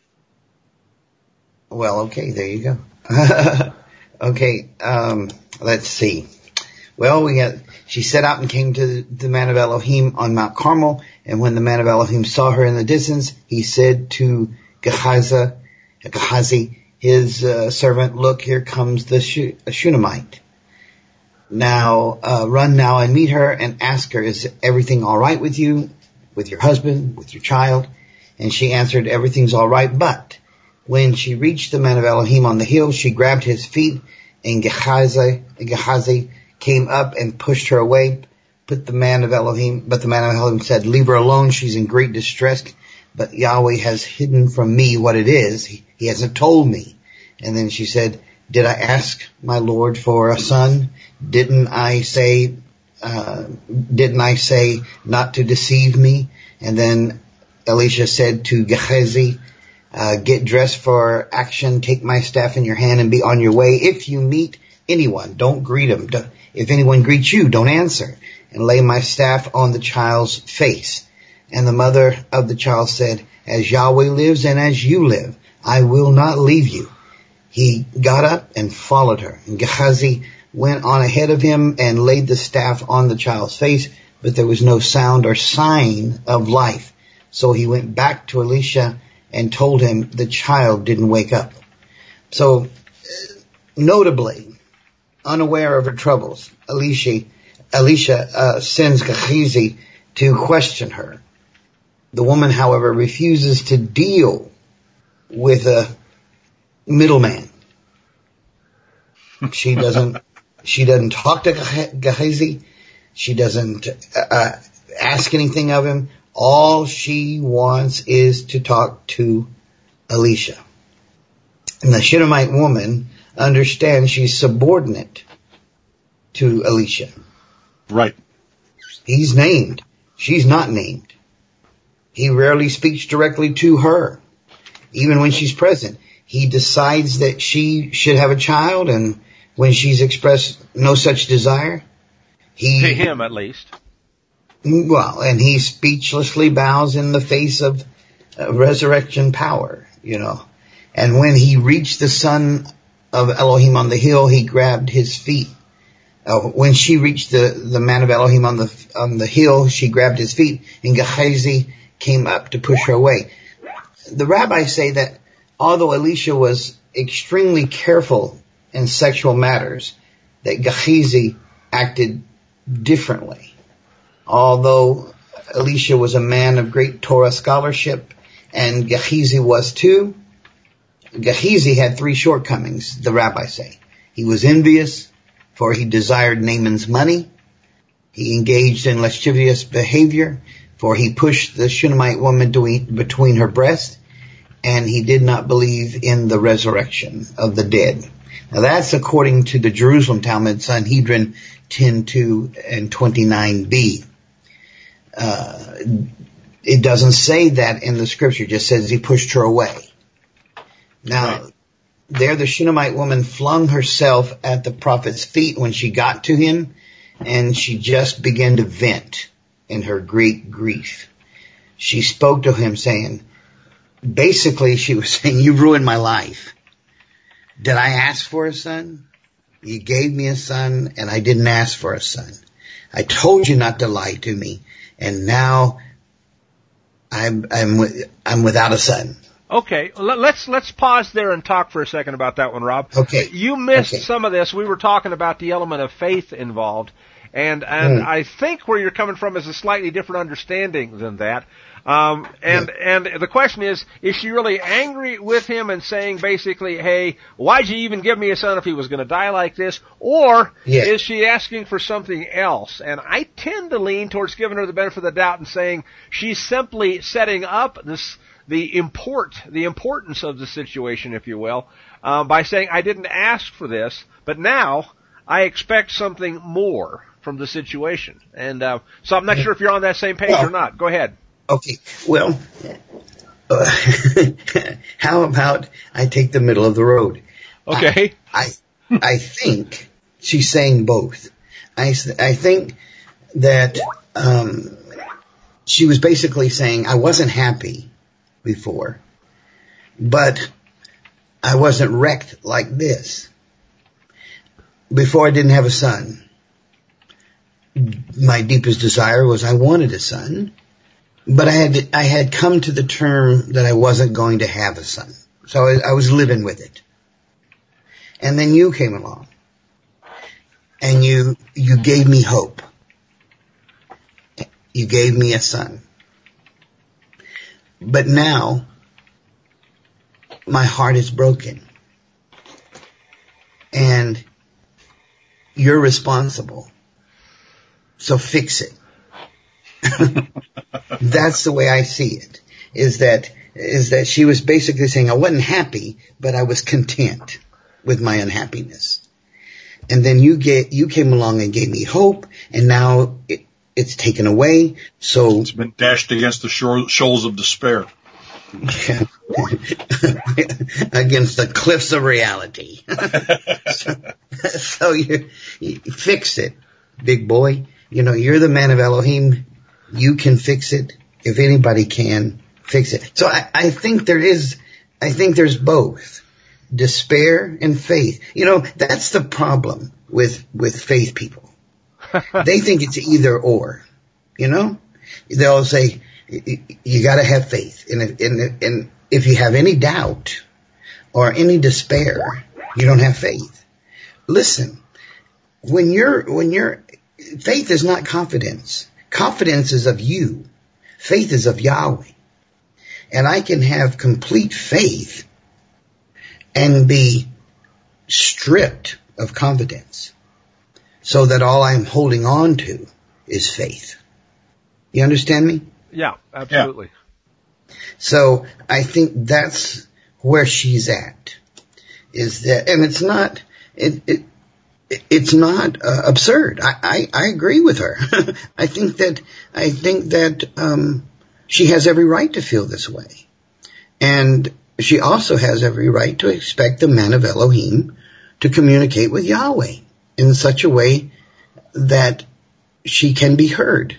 E: Well, okay, there you go. Okay, um, let's see. Well, we got, she set out and came to the man of Elohim on Mount Carmel, and when the man of Elohim saw her in the distance, he said to Gehazi, Gehazi, his uh, servant, look, here comes the Shunammite. Now, uh, run now and meet her and ask her, is everything all right with you, with your husband, with your child? And she answered, everything's all right, but when she reached the man of Elohim on the hill, she grabbed his feet, and Gehazi, Gehazi came up and pushed her away. Put the man of Elohim, but the man of Elohim said, leave her alone, she's in great distress, but Yahweh has hidden from me what it is. He, he hasn't told me. And then she said, did I ask my Lord for a son? Didn't I say, uh, didn't I say not to deceive me? And then Elisha said to Gehazi, uh, get dressed for action, take my staff in your hand and be on your way. If you meet anyone, don't greet him. If anyone greets you, don't answer. And lay my staff on the child's face. And the mother of the child said, as Yahweh lives and as you live, I will not leave you. He got up and followed her. And Gehazi went on ahead of him and laid the staff on the child's face, but there was no sound or sign of life. So he went back to Elisha and told him the child didn't wake up. So, notably, unaware of her troubles, Elisha, Elisha uh, sends Gehazi to question her. The woman, however, refuses to deal with a middleman. She doesn't. She doesn't talk to Gehazi. She doesn't uh, ask anything of him. All she wants is to talk to Elisha. And the Shunammite woman understands she's subordinate to Elisha.
C: Right.
E: He's named. She's not named. He rarely speaks directly to her, even when she's present. He decides that she should have a child, and when she's expressed no such desire, he...
B: To him, at least.
E: Well, and he speechlessly bows in the face of uh, resurrection power, you know. And when he reached the son of Elohim on the hill, he grabbed his feet. Uh, when she reached the, the man of Elohim on the on the hill, she grabbed his feet, and Gehazi came up to push her away. The rabbis say that although Elisha was extremely careful in sexual matters, that Gehazi acted differently. Although Elisha was a man of great Torah scholarship, and Gehazi was too, Gehazi had three shortcomings, the rabbis say. He was envious, for he desired Naaman's money. He engaged in lascivious behavior, for he pushed the Shunammite woman between her breasts, and he did not believe in the resurrection of the dead. Now that's according to the Jerusalem Talmud, Sanhedrin ten two and twenty-nine b. Uh, it doesn't say that in the scripture, it just says he pushed her away. Now, right. There the Shunammite woman flung herself at the prophet's feet when she got to him, and she just began to vent in her great grief. She spoke to him saying, basically she was saying, you ruined my life. Did I ask for a son? You gave me a son, and I didn't ask for a son. I told you not to lie to me, and now I'm I'm I'm without a son.
B: Okay, let's let's pause there and talk for a second about that one, Rob.
E: Okay.
B: You missed
E: okay.
B: some of this. We were talking about the element of faith involved, and and
E: Mm.
B: I think where you're coming from is a slightly different understanding than that. Um, and
E: Yeah.
B: and the question is, is she really angry with him and saying basically, hey, why'd you even give me a son if he was going to die like this? Or
E: Yeah.
B: is she asking for something else? And I tend to lean towards giving her the benefit of the doubt and saying she's simply setting up this, the import, the importance of the situation, if you will, uh, by saying, I didn't ask for this, but now I expect something more from the situation. And uh, so I'm not sure if you're on that same page
E: Well,
B: or not. Go ahead.
E: Okay, well, uh, how about I take the middle of the road?
B: Okay.
E: I, I, I think she's saying both. I, I think that um, she was basically saying, I wasn't happy before, but I wasn't wrecked like this. Before I didn't have a son. My deepest desire was I wanted a son. But I had I had come to the term that I wasn't going to have a son. So I, I was living with it. And then you came along. And you you gave me hope. You gave me a son. But now my heart is broken. And you're responsible. So fix it. That's the way I see it, is that, is that she was basically saying I wasn't happy, but I was content with my unhappiness. And then you get, you came along and gave me hope, and now it, it's taken away, so.
C: It's been dashed against the shore, shoals of despair.
E: Against the cliffs of reality. so, so you, you fix it, big boy. You know, you're the man of Elohim. You can fix it. If anybody can, fix it. So I, I think there is, I think there's both. Despair and faith. You know, that's the problem with, with faith people. They think it's either or. You know? They'll say, you gotta have faith. And if, and, and if you have any doubt or any despair, you don't have faith. Listen, when you're, when you're, faith is not confidence. Confidence is of you. Faith is of Yahweh. And I can have complete faith and be stripped of confidence so that all I'm holding on to is faith. You understand me?
B: Yeah, absolutely.
C: Yeah.
E: So I think that's where she's at. Is that, and it's not, it, it, It's not uh, absurd. I, I, I agree with her. I think that I think that um, she has every right to feel this way, and she also has every right to expect the man of Elohim to communicate with Yahweh in such a way that she can be heard.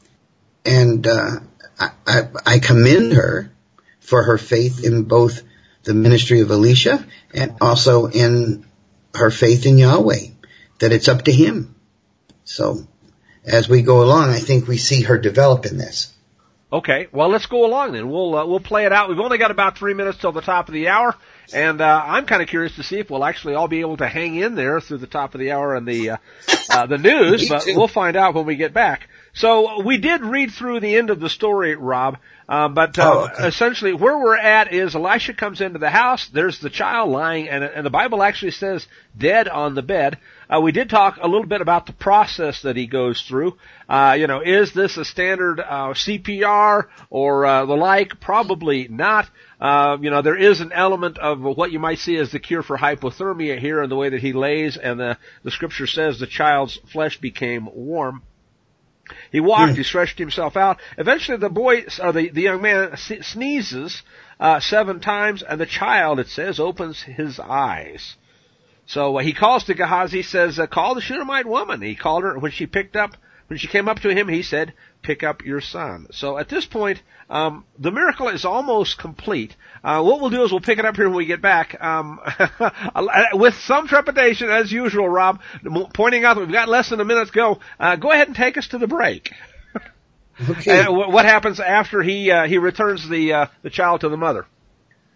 E: And uh, I, I, I commend her for her faith in both the ministry of Elisha and also in her faith in Yahweh. That it's up to him. So, as we go along, I think we see her develop in this.
B: Okay, well, let's go along then. We'll uh, we'll play it out. We've only got about three minutes till the top of the hour, and uh, I'm kind of curious to see if we'll actually all be able to hang in there through the top of the hour and the uh, uh, the news. But we'll find out when we get back. So we did read through the end of the story, Rob, uh, but uh,
E: oh, okay.
B: essentially where we're at is Elisha comes into the house. There's the child lying, and, and the Bible actually says dead on the bed. Uh, we did talk a little bit about the process that he goes through. Uh, you know, is this a standard uh, C P R or uh, the like? Probably not. Uh, you know, there is an element of what you might see as the cure for hypothermia here in the way that he lays, and the, the scripture says the child's flesh became warm. He walked,
E: Mm.
B: he stretched himself out. Eventually the boy, or the, the young man sneezes uh, seven times, and the child, it says, opens his eyes. So uh, he calls to Gehazi, says, uh, call the Shunammite woman. He called her. When she picked up, when she came up to him, he said, pick up your son. So at this point, um, the miracle is almost complete. Uh, what we'll do is we'll pick it up here when we get back. Um, with some trepidation, as usual, Rob, pointing out that we've got less than a minute to go. Uh, go ahead and take us to the break.
E: Okay.
B: And what happens after he uh, he returns the uh, the child to the mother?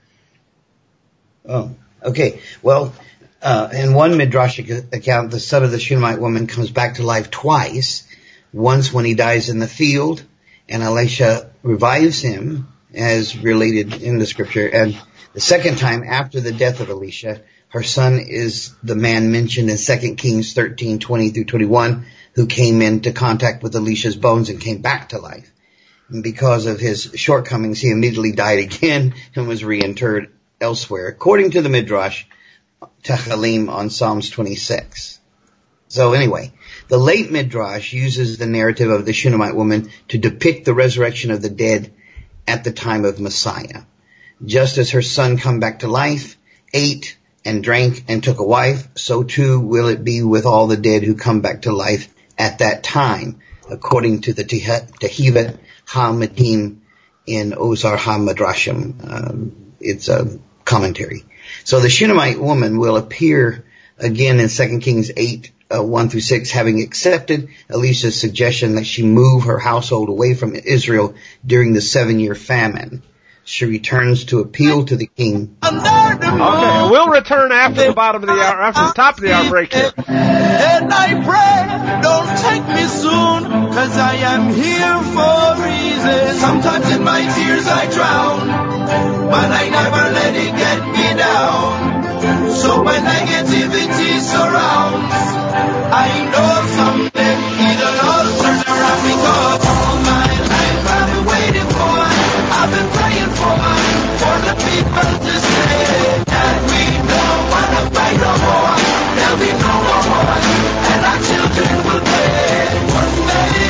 E: Oh, okay. Well, uh, in one Midrashic account, the son of the Shunammite woman comes back to life twice. Once when he dies in the field, and Elisha revives him, as related in the scripture. And the second time after the death of Elisha, her son is the man mentioned in Second Kings thirteen, twenty through twenty-one, who came into contact with Elisha's bones and came back to life. And because of his shortcomings, he immediately died again and was reinterred elsewhere, according to the Midrash Techalim on Psalms twenty-six. So anyway, the late Midrash uses the narrative of the Shunammite woman to depict the resurrection of the dead at the time of Messiah. Just as her son come back to life, ate and drank and took a wife, so too will it be with all the dead who come back to life at that time, according to the Tehivet HaMetim in Ozar HaMadrashim. Um, it's a commentary. So the Shunammite woman will appear again in Second Kings eight, uh, one through six, having accepted Elisha's suggestion that she move her household away from Israel during the seven-year famine. She returns to appeal to the king.
B: Okay, we'll return after the bottom of the hour, after the top of the hour break here.
A: And I pray, don't take me soon, cause I am here for a reason. Sometimes in my tears I drown, but I never let it get me down. So when negativity surrounds, I know someday it'll all turn around, because all my life I've been waiting for, I've been praying for, for the people to say that we don't want to fight no more. There'll be no more wars, and our children will play. One day,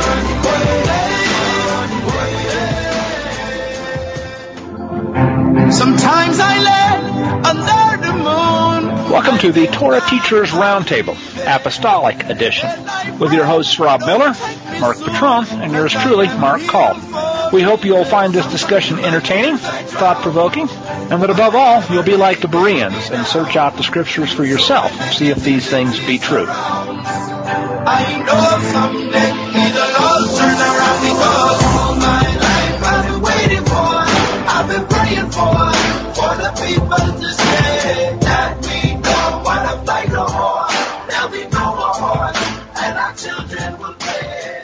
A: one day, one day. Sometimes I lay under the moon.
B: Welcome to the Torah Teachers Roundtable, Apostolic Edition, with your hosts Rob Miller, Mark Patron, and yours truly, Mark Call. We hope you'll find this discussion entertaining, thought-provoking, and that above all, you'll be like the Bereans and search out the scriptures for yourself, see if these things be true.
A: I know someday it'll all turn around, because all my life I've been waiting for, I've been praying for, for the people to say that we don't want to fight no more. There'll be no more wars, and our children will play.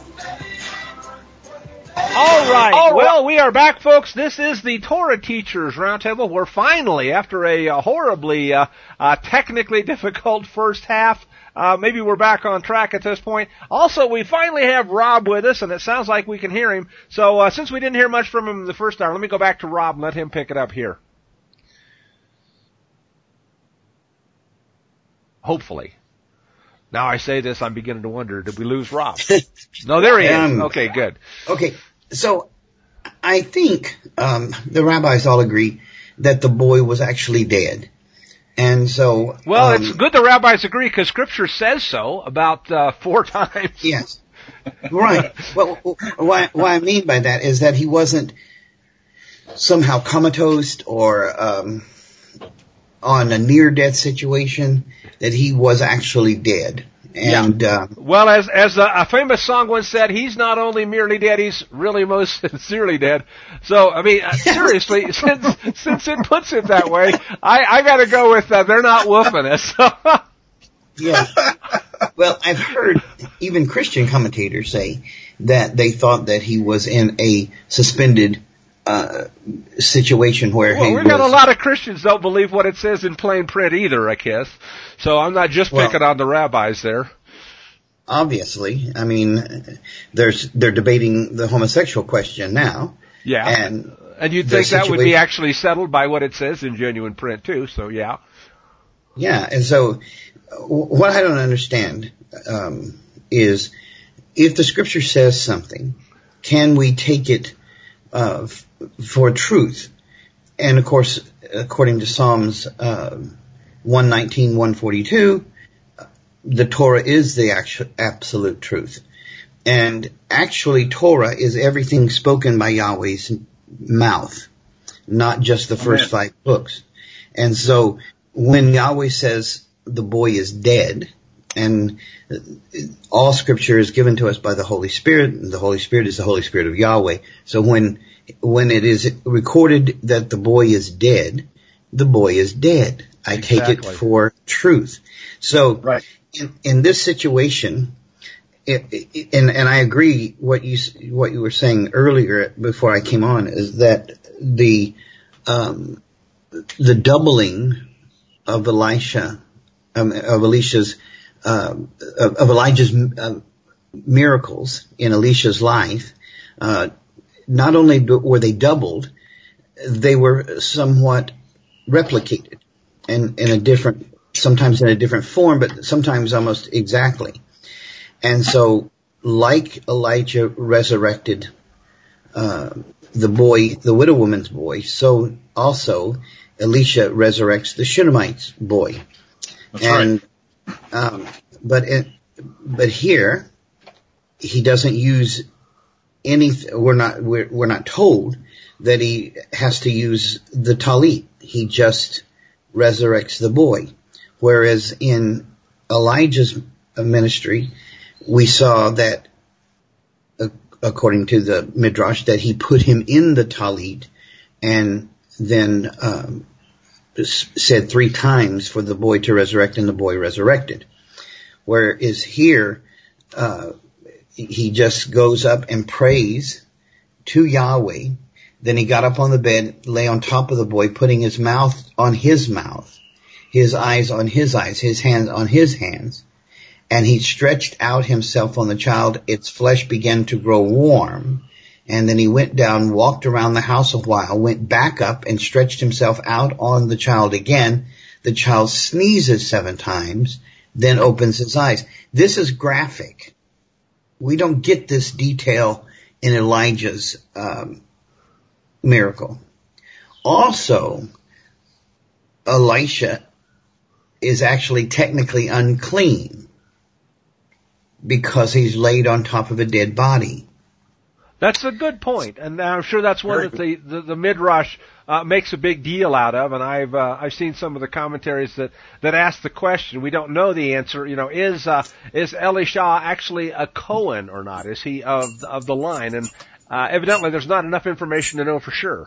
B: All right. All right. Well, we are back, folks. This is the Torah Teachers Roundtable. We're finally, after a uh, horribly uh, uh, technically difficult first half, uh, maybe we're back on track at this point. Also, we finally have Rob with us, and it sounds like we can hear him. So uh, since we didn't hear much from him in the first hour, let me go back to Rob and let him pick it up here. Hopefully. Now I say this, I'm beginning to wonder, did we lose Rob? No, there he
E: um,
B: is. Okay, good.
E: Okay, so I think um, the rabbis all agree that the boy was actually dead. And so...
B: Well,
E: um,
B: it's good the rabbis agree, because Scripture says so about uh, four times.
E: Yes. Right. Well, what, what I mean by that is that he wasn't somehow comatose or um, on a near-death situation, that he was actually dead. And
B: yeah.
E: uh,
B: well, as as a, a famous song once said, he's not only merely dead, he's really most sincerely dead. So, I mean, seriously, since since it puts it that way, I, I got to go with uh, they're not woofing us.
E: Yeah. Well, I've heard even Christian commentators say that they thought that he was in a suspended uh situation where
B: well,
E: he
B: we
E: was...
B: got a lot of Christians don't believe what it says in plain print either, I guess. So I'm not just picking well, on the rabbis there.
E: Obviously. I mean, there's they're debating the homosexual question now.
B: Yeah.
E: And,
B: and you'd think that would be actually settled by what it says in genuine print too, so yeah.
E: Yeah, and so what I don't understand um is if the scripture says something, can we take it uh f- for truth? And of course, according to Psalms uh, one nineteen, one forty-two, the Torah is the actual, absolute truth. And actually, Torah is everything spoken by Yahweh's mouth, not just the first Amen. Five books. And so when Yahweh says the boy is dead, and all scripture is given to us by the Holy Spirit, and the Holy Spirit is the Holy Spirit of Yahweh. So when when it is recorded that the boy is dead, the boy is dead. I
F: Exactly.
E: take it for truth. So
C: Right.
E: in, in this situation, it, it, and, and I agree what you what you were saying earlier before I came on, is that the um, the doubling of Elisha um, of Elisha's uh, of, of Elijah's uh, miracles in Elisha's life, uh, not only were they doubled, they were somewhat replicated in, in a different, sometimes in a different form, but sometimes almost exactly. And so, like Elijah resurrected uh, the boy, the widow woman's boy, so also Elisha resurrects the Shunammite's boy.
C: That's
E: and
C: right.
E: um, but it, but here he doesn't use any. We're not we're, we're not told that he has to use the talit. He just resurrects the boy. Whereas in Elijah's ministry, we saw that, uh, according to the Midrash, that he put him in the talit and then um, said three times for the boy to resurrect, and the boy resurrected. Whereas here, uh, he just goes up and prays to Yahweh. Then he got up on the bed, lay on top of the boy, putting his mouth on his mouth, his eyes on his eyes, his hands on his hands. And he stretched out himself on the child. Its flesh began to grow warm. And then he went down, walked around the house a while, went back up and stretched himself out on the child again. The child sneezes seven times, then opens his eyes. This is graphic. We don't get this detail in Elijah's um, miracle. Also, Elisha is actually technically unclean because he's laid on top of a dead body.
F: That's a good point, and I'm sure that's one that the the, the Midrash uh, makes a big deal out of. And I've uh, I've seen some of the commentaries that, that ask the question. We don't know the answer. You know, is uh, is Elisha actually a Cohen or not? Is he of of the line? And uh, evidently, there's not enough information to know for sure.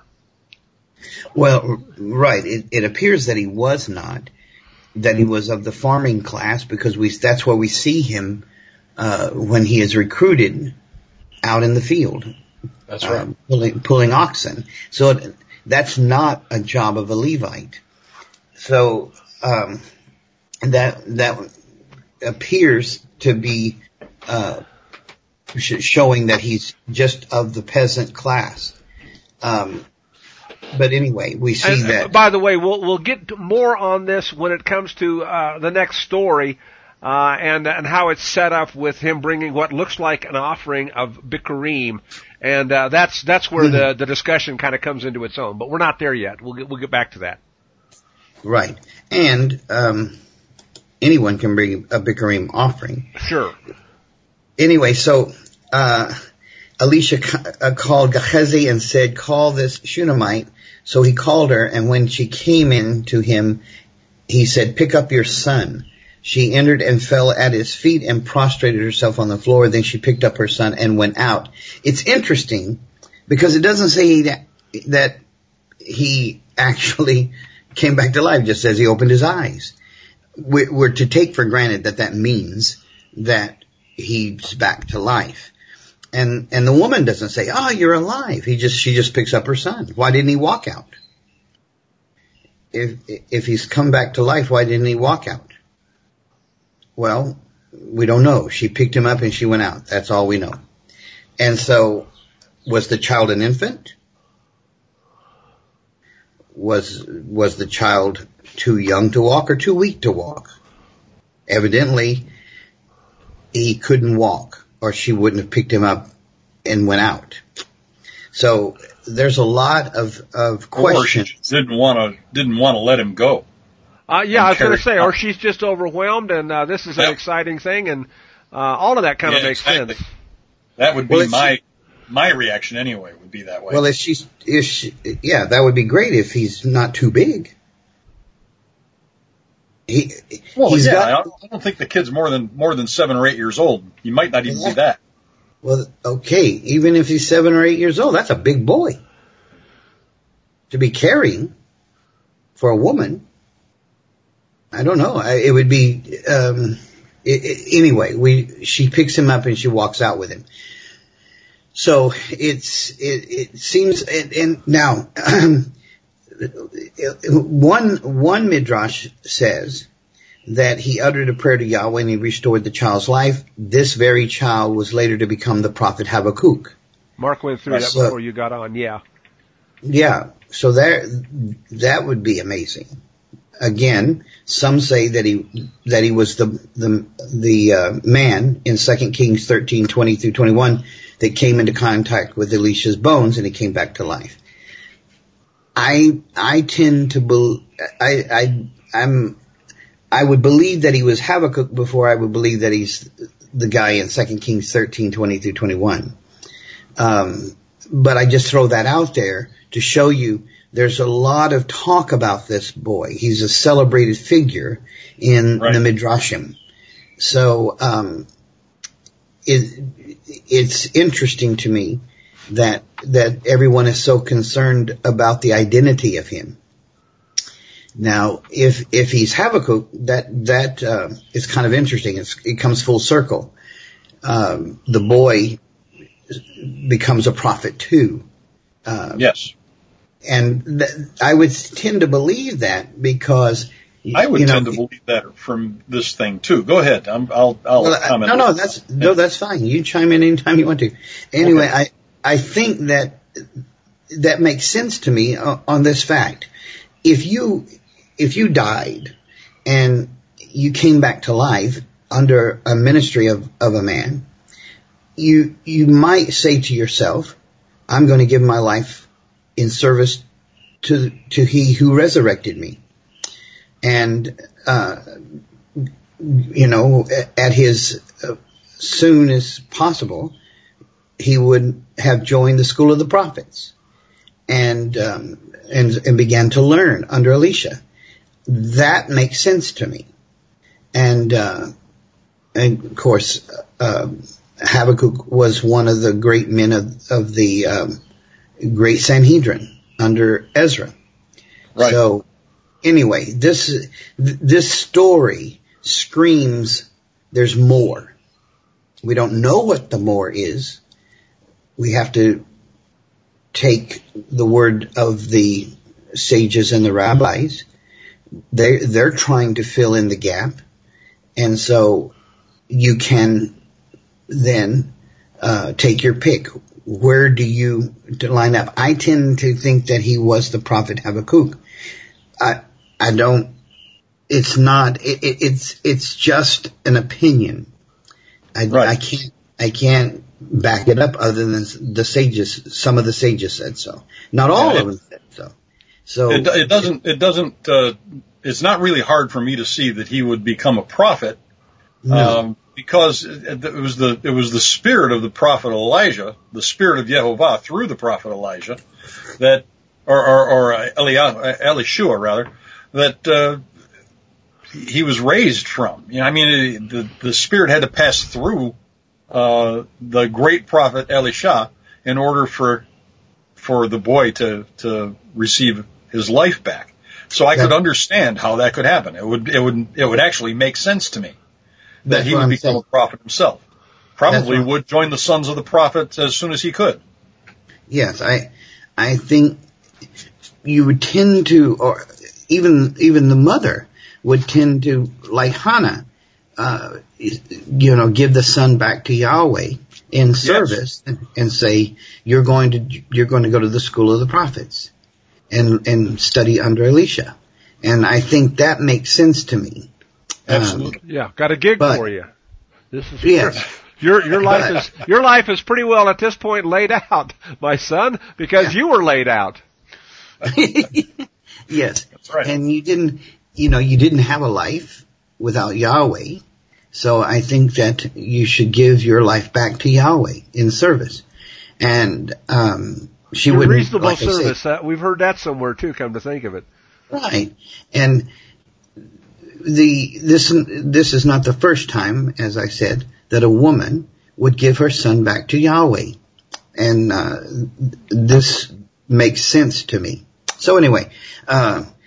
E: Well, right. It, it appears that he was not. That he was of the farming class, because we that's where we see him uh, when he is recruited out in the field.
C: That's right.
E: Um, pulling, pulling oxen. So it, that's not a job of a Levite. So um, that that appears to be uh, sh- showing that he's just of the peasant class. Um, but anyway, we see
F: and,
E: that.
F: By the way, we'll we'll get more on this when it comes to uh, the next story. Uh, and, and how it's set up with him bringing what looks like an offering of Bikurim. And, uh, that's, that's where the, the discussion kind of comes into its own. But we're not there yet. We'll get, we'll get back to that.
E: Right. And, um, anyone can bring a Bikurim offering.
F: Sure.
E: Anyway, so, uh, Elisha ca- uh, called Gehazi and said, call this Shunammite. So he called her, and when she came in to him, he said, pick up your son. She entered and fell at his feet and prostrated herself on the floor. Then she picked up her son and went out. It's interesting because it doesn't say that, that he actually came back to life. It just says he opened his eyes. We're, we're to take for granted that that means that he's back to life. And, and the woman doesn't say, oh, you're alive. He just, she just picks up her son. Why didn't he walk out? If, if he's come back to life, why didn't he walk out? Well, we don't know. She picked him up and she went out. That's all we know. And so, was the child an infant? Was, was the child too young to walk or too weak to walk? Evidently, he couldn't walk, or she wouldn't have picked him up and went out. So, there's a lot of, of questions.
C: Or she didn't want to, didn't want to let him go.
F: Uh, yeah, I was going to say,
C: on.
F: or she's just overwhelmed, and uh, this is an
C: Yep.
F: exciting thing, and uh, all of that kind of
C: Yeah,
F: makes
C: exactly.
F: sense.
C: That would be
E: Well,
C: my my reaction anyway. Would be that way.
E: Well, if she's, if she, yeah, that would be great if he's not too big. He,
C: well,
E: he's
C: yeah,
E: got,
C: I, don't, I don't think the kid's more than more than seven or eight years old. You might not even
E: Yeah.
C: be that.
E: well, okay, even if he's seven or eight years old, that's a big boy to be carrying. for a woman, I don't know. I, it would be um, it, it, anyway. We she picks him up and she walks out with him. So it's it, it seems and, and now one one midrash says that he uttered a prayer to Yahweh and he restored the child's life. This very child was later to become the prophet Habakkuk.
F: Mark went through that
E: So-
F: before you got on. Yeah.
E: Yeah, so there, that would be amazing. Again, some say that he that he was the the the uh, man in Second Kings thirteen twenty through twenty-one that came into contact with Elisha's bones and he came back to life. I I tend to bel I I I'm I would believe that he was Habakkuk before I would believe that he's the guy in Second Kings thirteen twenty through twenty-one. Um, but I just throw that out there to show you there's a lot of talk about this boy. He's a celebrated figure in
C: Right.
E: the Midrashim. So um, it, it's interesting to me that that everyone is so concerned about the identity of him. Now, if if he's Habakkuk, that that uh, is kind of interesting. It's, it comes full circle. Um, the boy becomes a prophet too. Uh,
C: Yes.
E: And th- I would tend to believe that because
C: I would
E: you know,
C: tend to believe that from this thing too. Go ahead. I'm, I'll, I'll
E: well, I-
C: comment.
E: no, no, that's no, that's fine. You chime in anytime you want to. Anyway,
C: Okay.
E: I I think that that makes sense to me on, on this fact. If you if you died and you came back to life under a ministry of of a man, you you might say to yourself, "I'm going to give my life in service to to He who resurrected me," and uh, you know, at his uh, soon as possible, he would have joined the school of the prophets and um, and and began to learn under Elisha. That makes sense to me, and uh, and of course, uh, Habakkuk was one of the great men of, of the um, great Sanhedrin under Ezra.
C: Right.
E: So anyway, this this story screams there's more. We don't know what the more is. We have to take the word of the sages and the rabbis. They they're trying to fill in the gap, and so you can then uh, take your pick. Where do you to line up? I tend to think that he was the prophet Habakkuk. I I don't. It's not. It, it, it's it's just an opinion. I
C: Right.
E: I can't I can't back it up other than the sages. Some of the sages said so. Not all
C: Yeah,
E: of them said so. So
C: It, it doesn't. It doesn't. Uh, it's not really hard for me to see that he would become a prophet,
E: no.
C: um, because it, it was the it was the spirit of the prophet Elijah, the spirit of Yehovah through the prophet Elijah, that or or, or uh, Eliah, Elishua rather, that uh, he was raised from. You know, I mean, it, the the spirit had to pass through uh, the great prophet Elisha in order for for the boy to to receive his life back. So I
E: Yeah.
C: could understand how that could happen. It would it would it would actually make sense to me that
E: That's
C: he
E: what
C: would
E: I'm
C: become
E: saying.
C: a prophet himself. Probably
E: That's what-
C: would join the sons of the prophet as soon as he could.
E: Yes, I I think you would tend to, or even even the mother would tend to, like Hannah, uh, you know, give the son back to Yahweh in service and, and say you're going to you're going to go to the school of the prophets and and study under Elisha, and I think that makes sense to me. Um,
C: Absolutely.
F: Yeah, got a gig
E: But-
F: for you. This is
E: Yes.
F: your your life is your life is pretty well at this point laid out, my son, because
E: Yeah.
F: you were laid out.
E: Yes.
C: That's right.
E: And you didn't, you know, you didn't have a life without Yahweh. So I think that you should give your life back to Yahweh in service. And, um, she
F: Your
E: wouldn't,
F: reasonable
E: like I say-
F: service. That, we've heard that somewhere too. Come to think of it.
E: right. And the, this, this is not the first time, as I said, that a woman would give her son back to Yahweh. And, uh, this makes sense to me. So anyway, uh,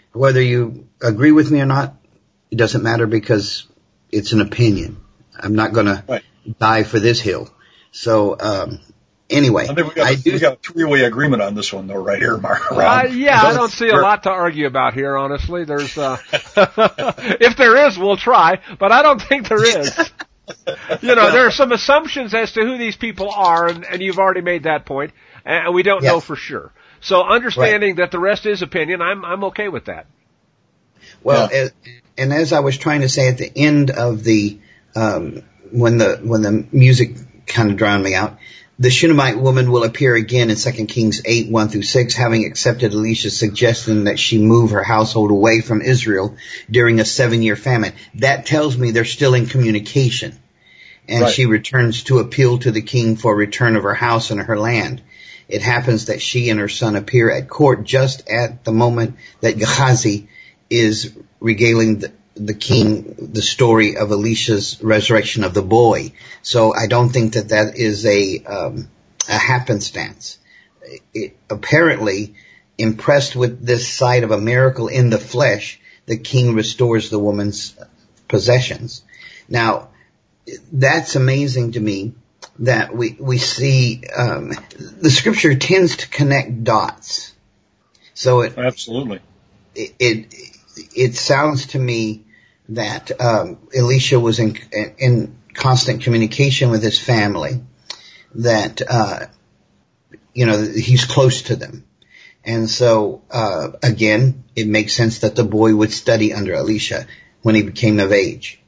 E: Whether you agree with me or not, it doesn't matter because it's an opinion. I'm not going to right. die for this hill. So, um, anyway.
C: I think we got, I a, do, we got a three-way agreement on this one, though, right here, Mark.
F: Uh, yeah, I don't see a lot to argue about here, honestly. There's, uh, if there is, we'll try, but I don't think there is. You know, there are some assumptions as to who these people are, and, and you've already made that point, and we don't yes. know for sure. So understanding right. that the rest is opinion, I'm I'm okay with that.
E: Well, yeah. as, and as I was trying to say at the end of the um, when the when the music kind of drowned me out, the Shunammite woman will appear again in Second Kings eight one through six, having accepted Elisha's suggestion that she move her household away from Israel during a seven-year famine. That tells me they're still in communication, and right. she returns to appeal to the king for return of her house and her land. It happens that she and her son appear at court just at the moment that Gehazi is regaling the, the king the story of Elisha's resurrection of the boy. So I don't think that that is a um, a happenstance. It, apparently, impressed with this sight of a miracle in the flesh, the king restores the woman's possessions. Now, that's amazing to me. That we, we see, um, the scripture tends to connect dots. So it,
C: absolutely,
E: it, it, it sounds to me that, um, Elisha was in, in constant communication with his family, that, uh, you know, he's close to them. And so, uh, again, it makes sense that the boy would study under Elisha when he became of age.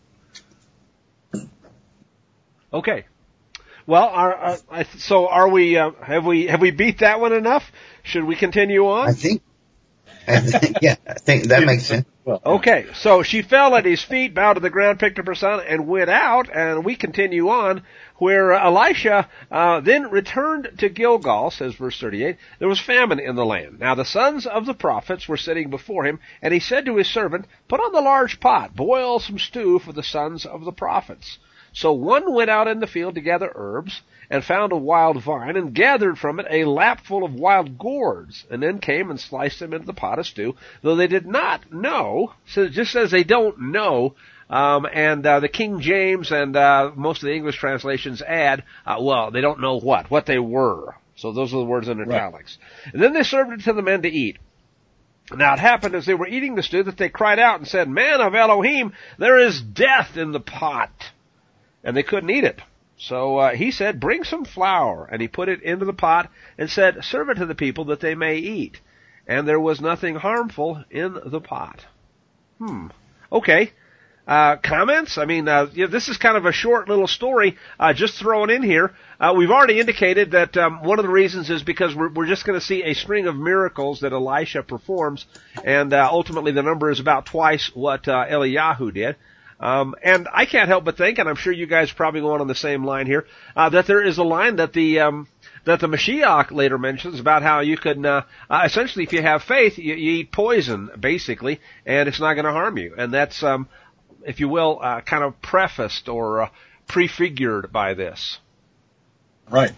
F: Okay. Well, are, uh, I, so are we? Uh, have we have we beat that one enough? Should we continue on?
E: I think. I think yeah, I think that makes sense.
F: Okay, so she fell at his feet, bowed to the ground, picked up her son, and went out. And we continue on, where uh, Elisha uh, then returned to Gilgal. Says verse thirty-eight. There was famine in the land. Now the sons of the prophets were sitting before him, and he said to his servant, "Put on the large pot, boil some stew for the sons of the prophets." So one went out in the field to gather herbs, and found a wild vine, and gathered from it a lapful of wild gourds, and then came and sliced them into the pot of stew, though they did not know. So it just says they don't know. Um, and uh, the King James and uh, most of the English translations add, uh, well, they don't know what, what they were. So those are the words in italics. Right. And then they served it to the men to eat. Now it happened as they were eating the stew that they cried out and said, "Man of Elohim, there is death in the pot." And they couldn't eat it. So uh, he said, "Bring some flour." And he put it into the pot and said, "Serve it to the people that they may eat." And there was nothing harmful in the pot. Hmm. Okay. Uh, comments? I mean, uh, you know, this is kind of a short little story, uh, just thrown in here. Uh, we've already indicated that um, one of the reasons is because we're, we're just going to see a string of miracles that Elisha performs, and uh, ultimately the number is about twice what uh, Eliyahu did. Um, and I can't help but think, and I'm sure you guys are probably going on the same line here, uh, that there is a line that the, um, that the Mashiach later mentions about how you can, uh, uh essentially if you have faith, you, you eat poison, basically, and it's not going to harm you. And that's, um, if you will, uh, kind of prefaced or, uh, prefigured by this.
C: Right.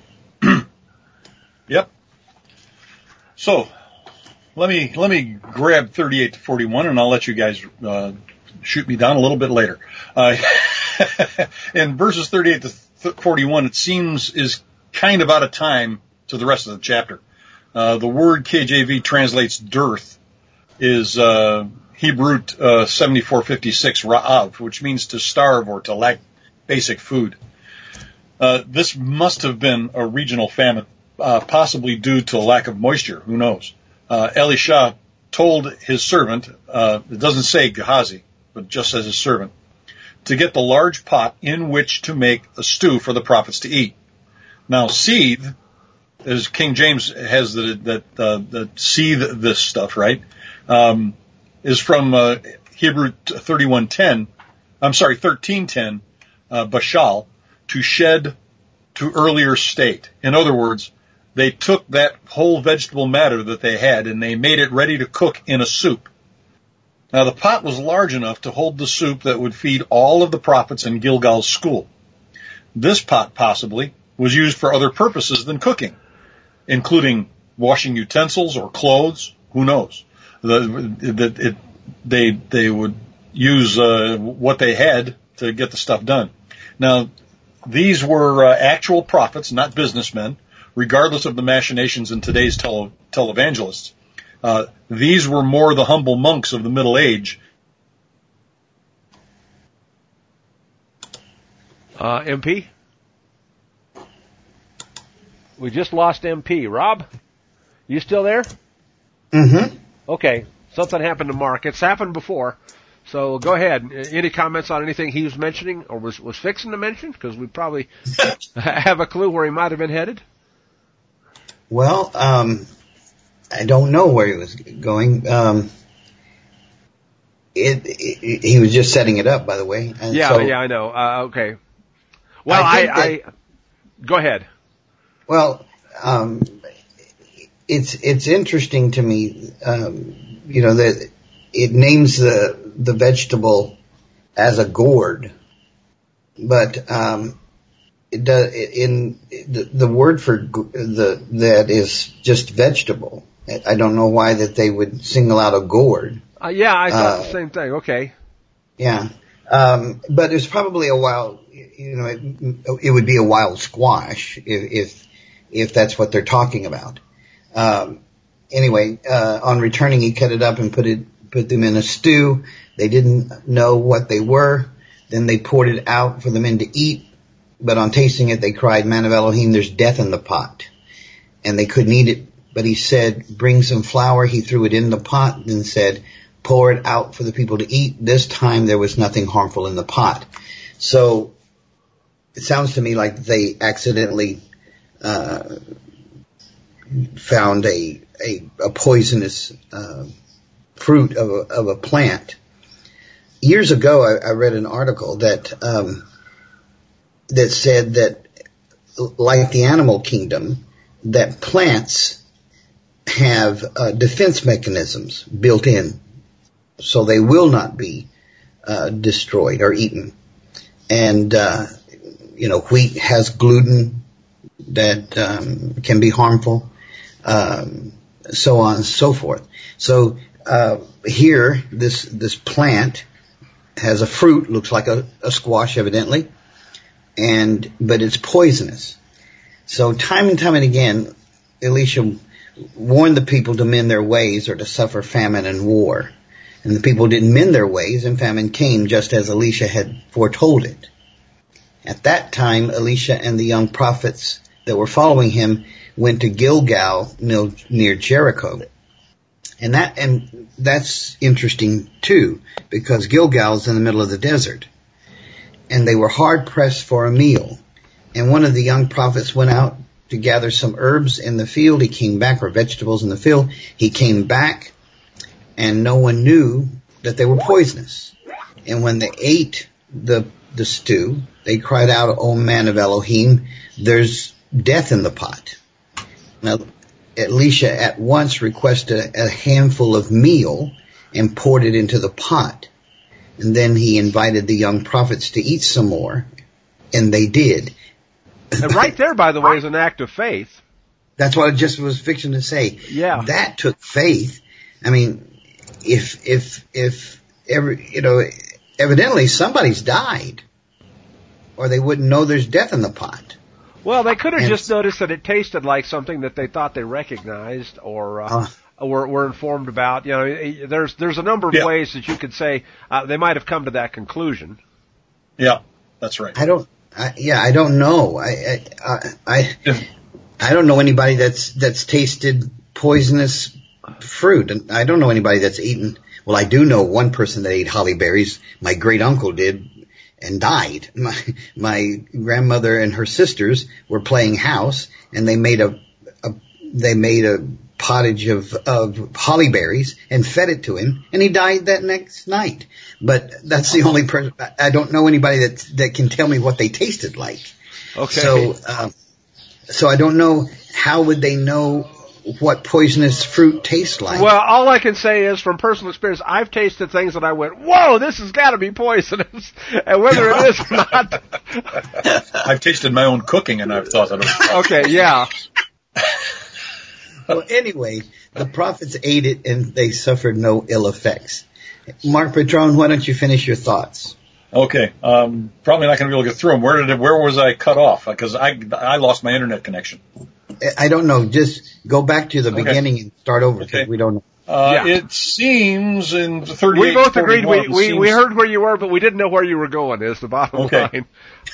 C: Yep. So, let me, let me grab thirty-eight to forty-one and I'll let you guys, uh, shoot me down a little bit later. Uh, in verses thirty-eight to forty-one, it seems is kind of out of time to the rest of the chapter. Uh, the word K J V translates dearth is, uh, Hebrew, uh, seventy-four fifty-six ra'av, which means to starve or to lack basic food. Uh, this must have been a regional famine, uh, possibly due to a lack of moisture. Who knows? Uh, Elisha told his servant, uh, it doesn't say Gehazi, but just as his servant, to get the large pot in which to make a stew for the prophets to eat. Now, seethe, as King James has the, that, uh, the seethe this stuff, right, um, is from, uh, Hebrew thirty-one ten, I'm sorry, thirteen ten, uh, bashal, to shed to earlier state. In other words, they took that whole vegetable matter that they had and they made it ready to cook in a soup. Now, the pot was large enough to hold the soup that would feed all of the prophets in Gilgal's school. This pot, possibly, was used for other purposes than cooking, including washing utensils or clothes, who knows. the, the it, they they would use uh, what they had to get the stuff done. Now, these were uh, actual prophets, not businessmen, regardless of the machinations in today's tele, televangelists. Uh, these were more the humble monks of the Middle Age.
F: Uh, M P? We just lost M P. Rob, you still there?
E: Mm-hmm.
F: Okay. Something happened to Mark. It's happened before. So go ahead. Any comments on anything he was mentioning or was, was fixing to mention? Because we probably have a clue where he might have been headed.
E: Well, um, I don't know where he was going. Um, it, it, he was just setting it up, by the way. And
F: yeah,
E: so,
F: yeah, I know. Uh, okay. Well,
E: I,
F: I,
E: that,
F: I go ahead.
E: Well, um, it's it's interesting to me, um, you know, that it names the the vegetable as a gourd, but um, it does in the, the word for the that is just vegetable. I don't know why that they would single out a gourd.
F: Uh, yeah, I thought
E: uh,
F: the same thing. Okay.
E: Yeah, um, but it's probably a wild. You know, it, it would be a wild squash if if, if that's what they're talking about. Um, anyway, uh, on returning, he cut it up and put it put them in a stew. They didn't know what they were. Then they poured it out for the men to eat. But on tasting it, they cried, "Man of Elohim, there's death in the pot." And they couldn't eat it. But he said, "Bring some flour." He threw it in the pot, then said, "Pour it out for the people to eat." This time there was nothing harmful in the pot. So it sounds to me like they accidentally uh, found a, a, a poisonous uh, fruit of a, of a plant. Years ago, I, I read an article that um, that said that, like the animal kingdom, that plants have uh, defense mechanisms built in, so they will not be uh, destroyed or eaten. And uh, you know, wheat has gluten that um, can be harmful, um, so on and so forth. So uh, here, this this plant has a fruit, looks like a, a squash, evidently, and but it's poisonous. So time and time and again, Elisha warned the people to mend their ways or to suffer famine and war. And the people didn't mend their ways, and famine came just as Elisha had foretold it. At that time, Elisha and the young prophets that were following him went to Gilgal near Jericho. And that and that's interesting too, because Gilgal's in the middle of the desert. And they were hard pressed for a meal. And one of the young prophets went out to gather some herbs in the field. He came back, or vegetables in the field. He came back, and no one knew that they were poisonous. And when they ate the the stew, they cried out, "O man of Elohim, there's death in the pot." Now, Elisha at once requested a handful of meal and poured it into the pot. And then he invited the young prophets to eat some more, and they did.
F: And right there, by the way, is an act of faith.
E: That's what I just was fixing to say.
F: Yeah.
E: That took faith. I mean, if, if, if, every, you know, evidently somebody's died, or they wouldn't know there's death in the pot.
F: Well, they could have
E: And
F: just noticed that it tasted like something that they thought they recognized, or uh, uh, were, were informed about. You know, there's there's a number of
C: yeah.
F: ways that you could say uh, they might have come to that conclusion.
C: Yeah, that's right.
E: I don't. I, yeah, I don't know. I I I, I, I don't know anybody that's that's tasted poisonous fruit, and I don't know anybody that's eaten. Well, I do know one person that ate holly berries. My great uncle did, and died. My my grandmother and her sisters were playing house, and they made a, a they made a pottage of of holly berries and fed it to him, and he died that next night. But that's the only person. I don't know anybody that that can tell me what they tasted like.
F: Okay.
E: So um, so I don't know how would they know what poisonous fruit tastes like.
F: Well, all I can say is from personal experience, I've tasted things that I went, "Whoa, this has got to be poisonous," and whether it is or not.
C: I've tasted my own cooking, and I've thought that it was
F: okay, yeah.
E: Well, anyway, the prophets ate it and they suffered no ill effects. Mark Patron, why don't you finish your thoughts?
C: Okay, um, probably not going to be able to get through them. Where did it, where was I cut off? Because I I lost my internet connection.
E: I don't know. Just go back to the
C: Okay.
E: beginning and start over because
C: Okay.
E: we don't know.
C: Uh,
F: Yeah.
C: It seems in thirty-eight.
F: We both agreed. We,
C: forty-one,
F: we,
C: it
F: we
C: seems-
F: heard where you were, but we didn't know where you were going, is the bottom
C: Okay.
F: line.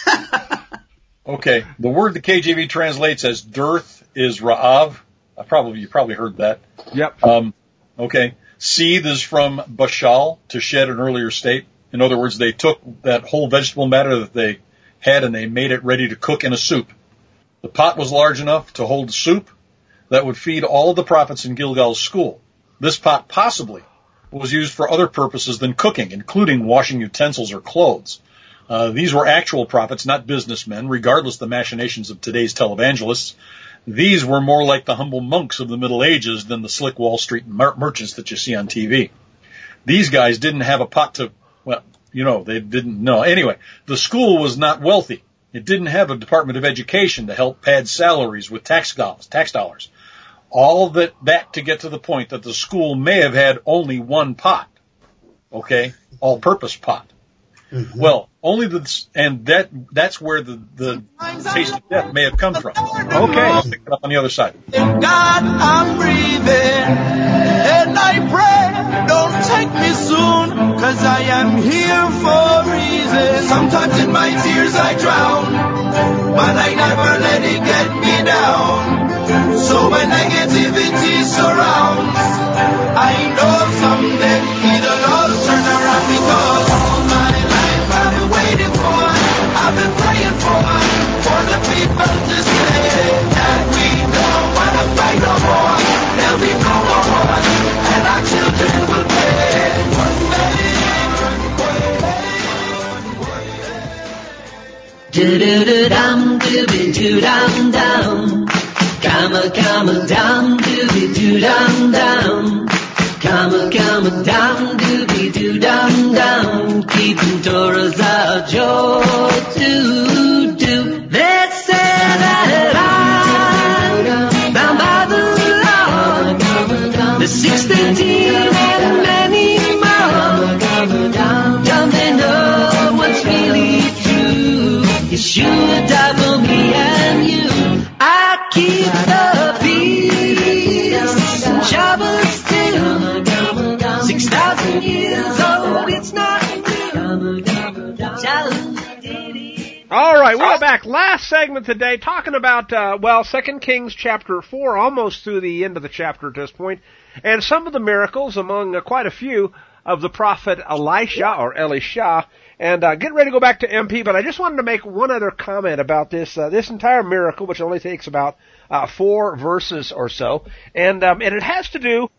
C: Okay, the word the K J V translates as dearth is ra'av. I probably you probably heard that.
F: Yep.
C: Um, okay, seethe is from bashal, to shed an earlier state. In other words, they took that whole vegetable matter that they had and they made it ready to cook in a soup. The pot was large enough to hold soup that would feed all of the prophets in Gilgal's school. This pot possibly was used for other purposes than cooking, including washing utensils or clothes. Uh, these were actual prophets, not businessmen, regardless of the machinations of today's televangelists. These were more like the humble monks of the Middle Ages than the slick Wall Street mer- merchants that you see on T V. These guys didn't have a pot to, well, you know, they didn't know. Anyway, the school was not wealthy. It didn't have a Department of Education to help pad salaries with tax dollars. Tax dollars. All that, that to get to the point that the school may have had only one pot. Okay? All-purpose pot. Mm-hmm. Well, only the, and that, that's where the, the taste of death may have come from.
F: Okay.
C: I'll pick it up on the other side.
A: God, I'm breathing, and I pray, don't take me soon, cause I am here for a reason. Sometimes in my tears I drown, but I never let it get me down. So when negativity surrounds, I know someday it'll all turn around, because all my life I've been waiting for, I've been praying for, for the people to say that we don't want to fight no more. There'll be no more wars, and our children will pay. One day,
D: Do-do-do-dum, dooby-doo-dum-dum. Come a come a dum, dooby-doo-dum-dum. Come a come a dum, dooby-doo-dum-dum. Keeping Torah's our joy to do. They say that I'm bound by the law. The six thirteen and many more. Don't they know what's really true? Yeshua died for me and you. I keep the peace. Shabbat still. Six thousand years old, it's not new.
F: All right, we're back. Last segment today, talking about, uh, well, Second Kings chapter four, almost through the end of the chapter at this point, and some of the miracles among uh, quite a few of the prophet Elisha, or Elisha. And uh, getting ready to go back to M P, but I just wanted to make one other comment about this uh, this entire miracle, which only takes about uh, four verses or so, and um, and it has to do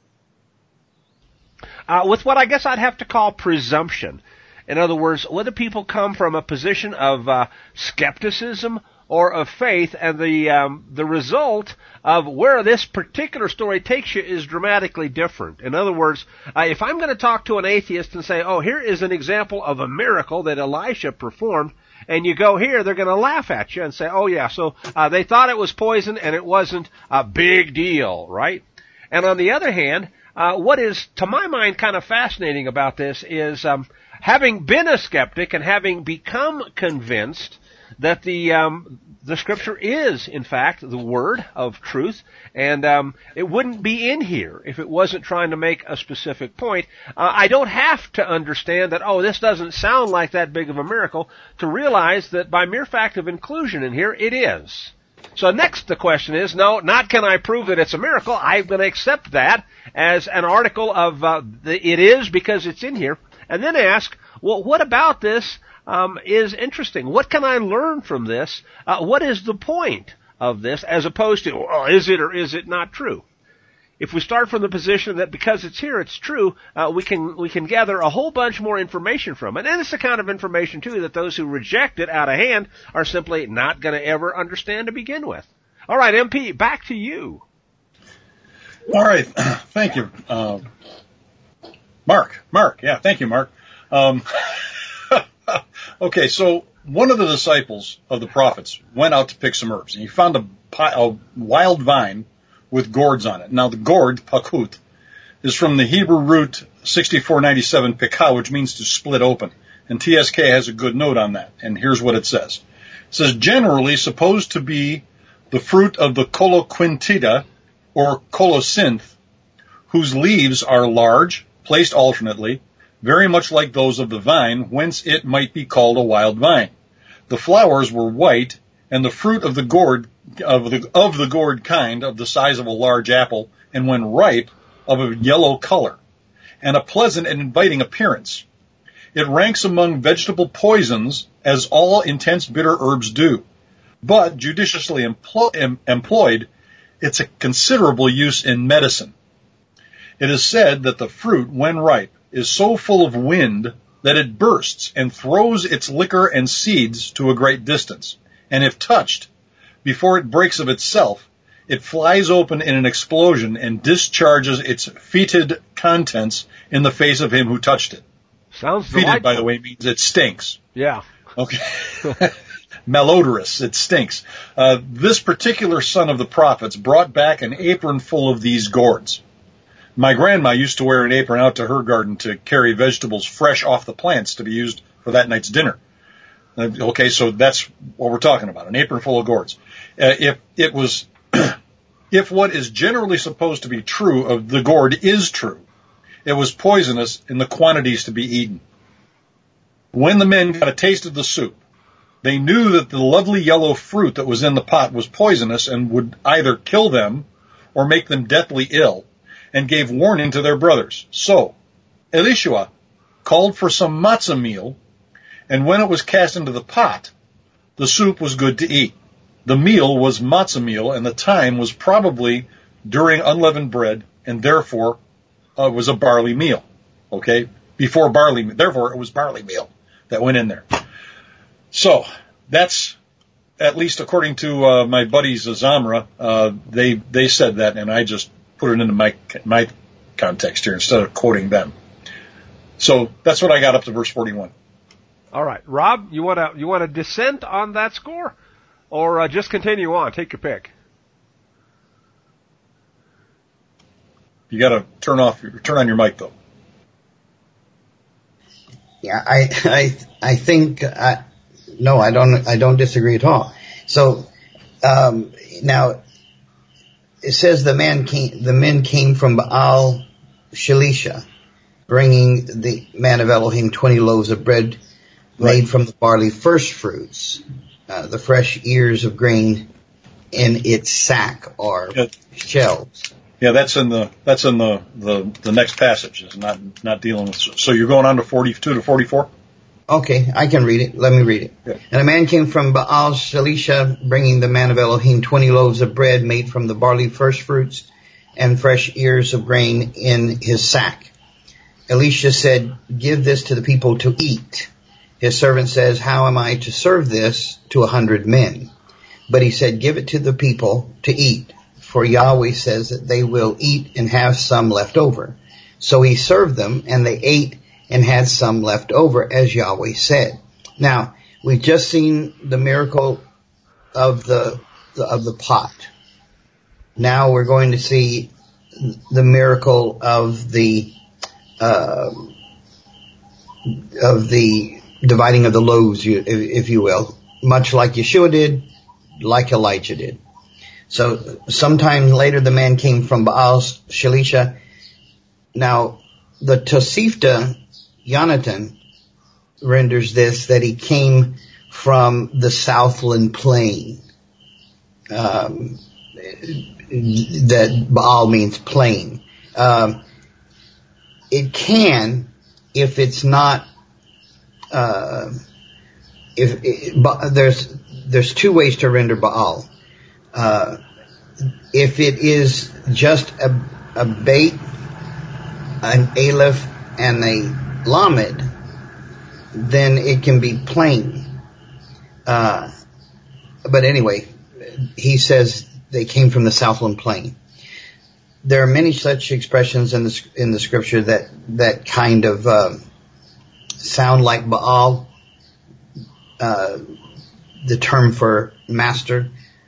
F: uh, with what I guess I'd have to call presumption. In other words, whether people come from a position of uh, skepticism or of faith, and the um, the result of where this particular story takes you is dramatically different. In other words, uh, if I'm going to talk to an atheist and say, oh, here is an example of a miracle that Elisha performed, and you go here, they're going to laugh at you and say, oh yeah, so uh, they thought it was poison and it wasn't a big deal, right? And on the other hand, uh, what is, to my mind, kind of fascinating about this is um, having been a skeptic and having become convinced that the um, the Scripture is, in fact, the Word of truth, and um, it wouldn't be in here if it wasn't trying to make a specific point. Uh, I don't have to understand that, oh, this doesn't sound like that big of a miracle, to realize that by mere fact of inclusion in here, it is. So next the question is, no, not can I prove that it's a miracle, I'm going to accept that as an article of uh, the, it is because it's in here, and then ask, well, what about this Um, is interesting? What can I learn from this? Uh, what is the point of this, as opposed to, oh, is it or is it not true? If we start from the position that because it's here, it's true, uh, we can we can gather a whole bunch more information from it. And it's the kind of information, too, that those who reject it out of hand are simply not going to ever understand to begin with. All right, M P, back to you.
C: All right. Thank you. Uh, Mark. Mark. Yeah, thank you, Mark. Um, okay, so one of the disciples of the prophets went out to pick some herbs, and he found a, a wild vine with gourds on it. Now, the gourd, pakut, is from the Hebrew root sixty-four ninety-seven pikah, which means to split open. And T S K has a good note on that. And here's what it says. It says, generally supposed to be the fruit of the coloquintida, or colocynth, whose leaves are large, placed alternately, very much like those of the vine, whence it might be called a wild vine. The flowers were white, and the fruit of the gourd, of the, of the gourd kind, of the size of a large apple, and when ripe, of a yellow color, and a pleasant and inviting appearance. It ranks among vegetable poisons, as all intense bitter herbs do. But, judiciously emplo- em- employed, it's a considerable use in medicine. It is said that the fruit, when ripe, is so full of wind that it bursts and throws its liquor and seeds to a great distance. And if touched, before it breaks of itself, it flies open in an explosion and discharges its fetid contents in the face of him who touched it.
F: Sounds
C: Fetid,
F: delightful.
C: by the way, means it stinks.
F: Yeah.
C: Okay. Malodorous, it stinks. Uh, this particular son of the prophets brought back an apron full of these gourds. My grandma used to wear an apron out to her garden to carry vegetables fresh off the plants to be used for that night's dinner. Uh, okay, so that's what we're talking about, an apron full of gourds. Uh, if it was, if what is generally supposed to be true of the gourd is true, it was poisonous in the quantities to be eaten. When the men got a taste of the soup, they knew that the lovely yellow fruit that was in the pot was poisonous and would either kill them or make them deathly ill, and gave warning to their brothers. So, Elishua called for some matzah meal, and when it was cast into the pot, the soup was good to eat. The meal was matzah meal, and the time was probably during unleavened bread, and therefore uh, was a barley meal. Okay? Before barley, therefore it was barley meal that went in there. So, that's, at least according to uh, my buddies Zamra, uh, they they said that, and I just put it into my my context here instead of quoting them. So that's what I got up to verse forty-one.
F: All right, Rob, you want to you want to dissent on that score, or uh, just continue on? Take your pick.
C: You got to turn off turn on your mic though.
E: Yeah, I I I think I, no, I don't I don't disagree at all. So um, now. It says the man came, the men came from Baal Shalisha, bringing the man of Elohim twenty loaves of bread made from the barley first fruits, uh, the fresh ears of grain in its sack or
C: yeah.
E: shells.
C: Yeah, that's in the that's in the, the, the next passage. It's not not dealing with. So you're going on to forty-two to forty-four.
E: Okay, I can read it. Let me read it. Yeah. And a man came from Baal Shalisha, bringing the man of Elohim twenty loaves of bread made from the barley first fruits and fresh ears of grain in his sack. Elisha said, give this to the people to eat. His servant says, how am I to serve this to a hundred men? But he said, give it to the people to eat, for Yahweh says that they will eat and have some left over. So he served them, and they ate and had some left over, as Yahweh said. Now, we've just seen the miracle of the, the of the pot. Now we're going to see the miracle of the uh, of the dividing of the loaves, if, if you will, much like Yeshua did, like Elijah did. So sometime later, the man came from Baal Shalisha. Now, the Tosifta Yonatan renders this that he came from the Southland Plain. Um, that Baal means plain. Um, it can, if it's not, uh, if it, but there's there's two ways to render Baal. Uh, if it is just a, a bait, an aleph, and a lamed, then it can be plain. Uh, but anyway, he says they came from the Southland Plain. There are many such expressions in the in the scripture that that kind of uh, sound like Baal. Uh, the term for master,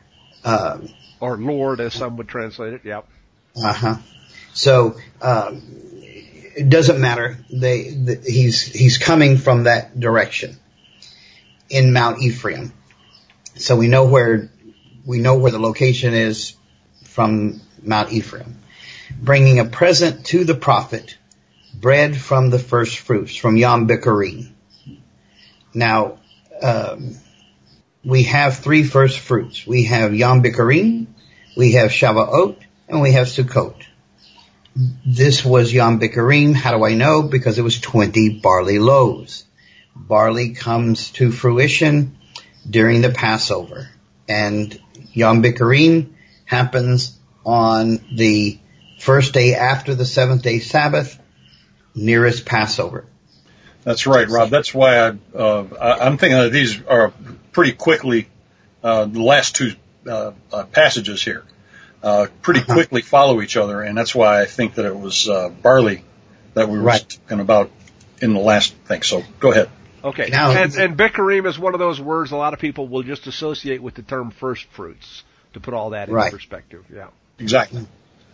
E: Um,
F: or Lord, as some would translate it. Yep.
E: Uh huh. So um, it doesn't matter. They the, he's he's coming from that direction in Mount Ephraim. So we know where we know where the location is from Mount Ephraim. Bringing a present to the prophet, bread from the first fruits, from Yom Bikurim. Now, um, we have three first fruits. We have Yom Bikurim, we have Shavuot, and we have Sukkot. This was Yom Bikurim. How do I know? Because it was twenty barley loaves. Barley comes to fruition during the Passover. And Yom Bikurim happens on the first day after the seventh day Sabbath, nearest Passover.
C: That's right, Rob. That's why I, uh, I, I'm thinking that these are pretty quickly, uh, the last two uh, uh, passages here, uh, pretty uh-huh. quickly follow each other, and that's why I think that it was uh, barley that we were right. talking about in the last thing. So go ahead.
F: Okay. Now, and, and Bikurim is one of those words a lot of people will just associate with the term first fruits, to put all that in
E: right.
F: perspective. Yeah.
C: Exactly.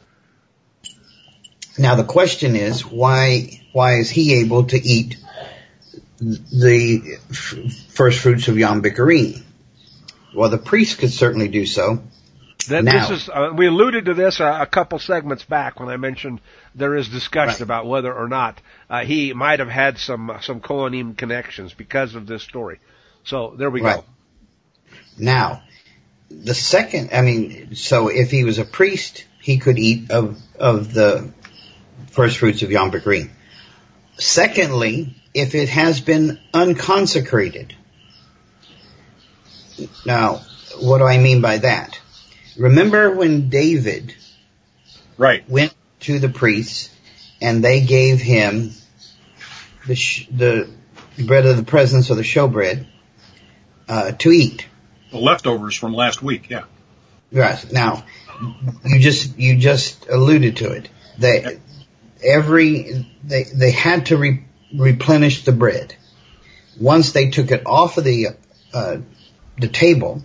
E: Now the question is, why why is he able to eat the f- first fruits of Yom Bikurim? Well, the priest could certainly do so.
F: Then
E: now,
F: this is uh, we alluded to this a, a couple segments back when I mentioned there is discussion
E: right.
F: about whether or not uh, he might have had some uh, some Kohanim connections because of this story. So there we
E: right.
F: go.
E: Now, the second, I mean, so if he was a priest, he could eat of of the first fruits of Yom Bikurim. Secondly, if it has been unconsecrated. Now, what do I mean by that? Remember when David
C: right.
E: went to the priests and they gave him the sh- the bread of the presence, or the showbread, uh, to eat.
C: The leftovers from last week, yeah.
E: Right. Now, you just you just alluded to it. They yep. every they they had to re- replenish the bread. Once they took it off of the uh, the table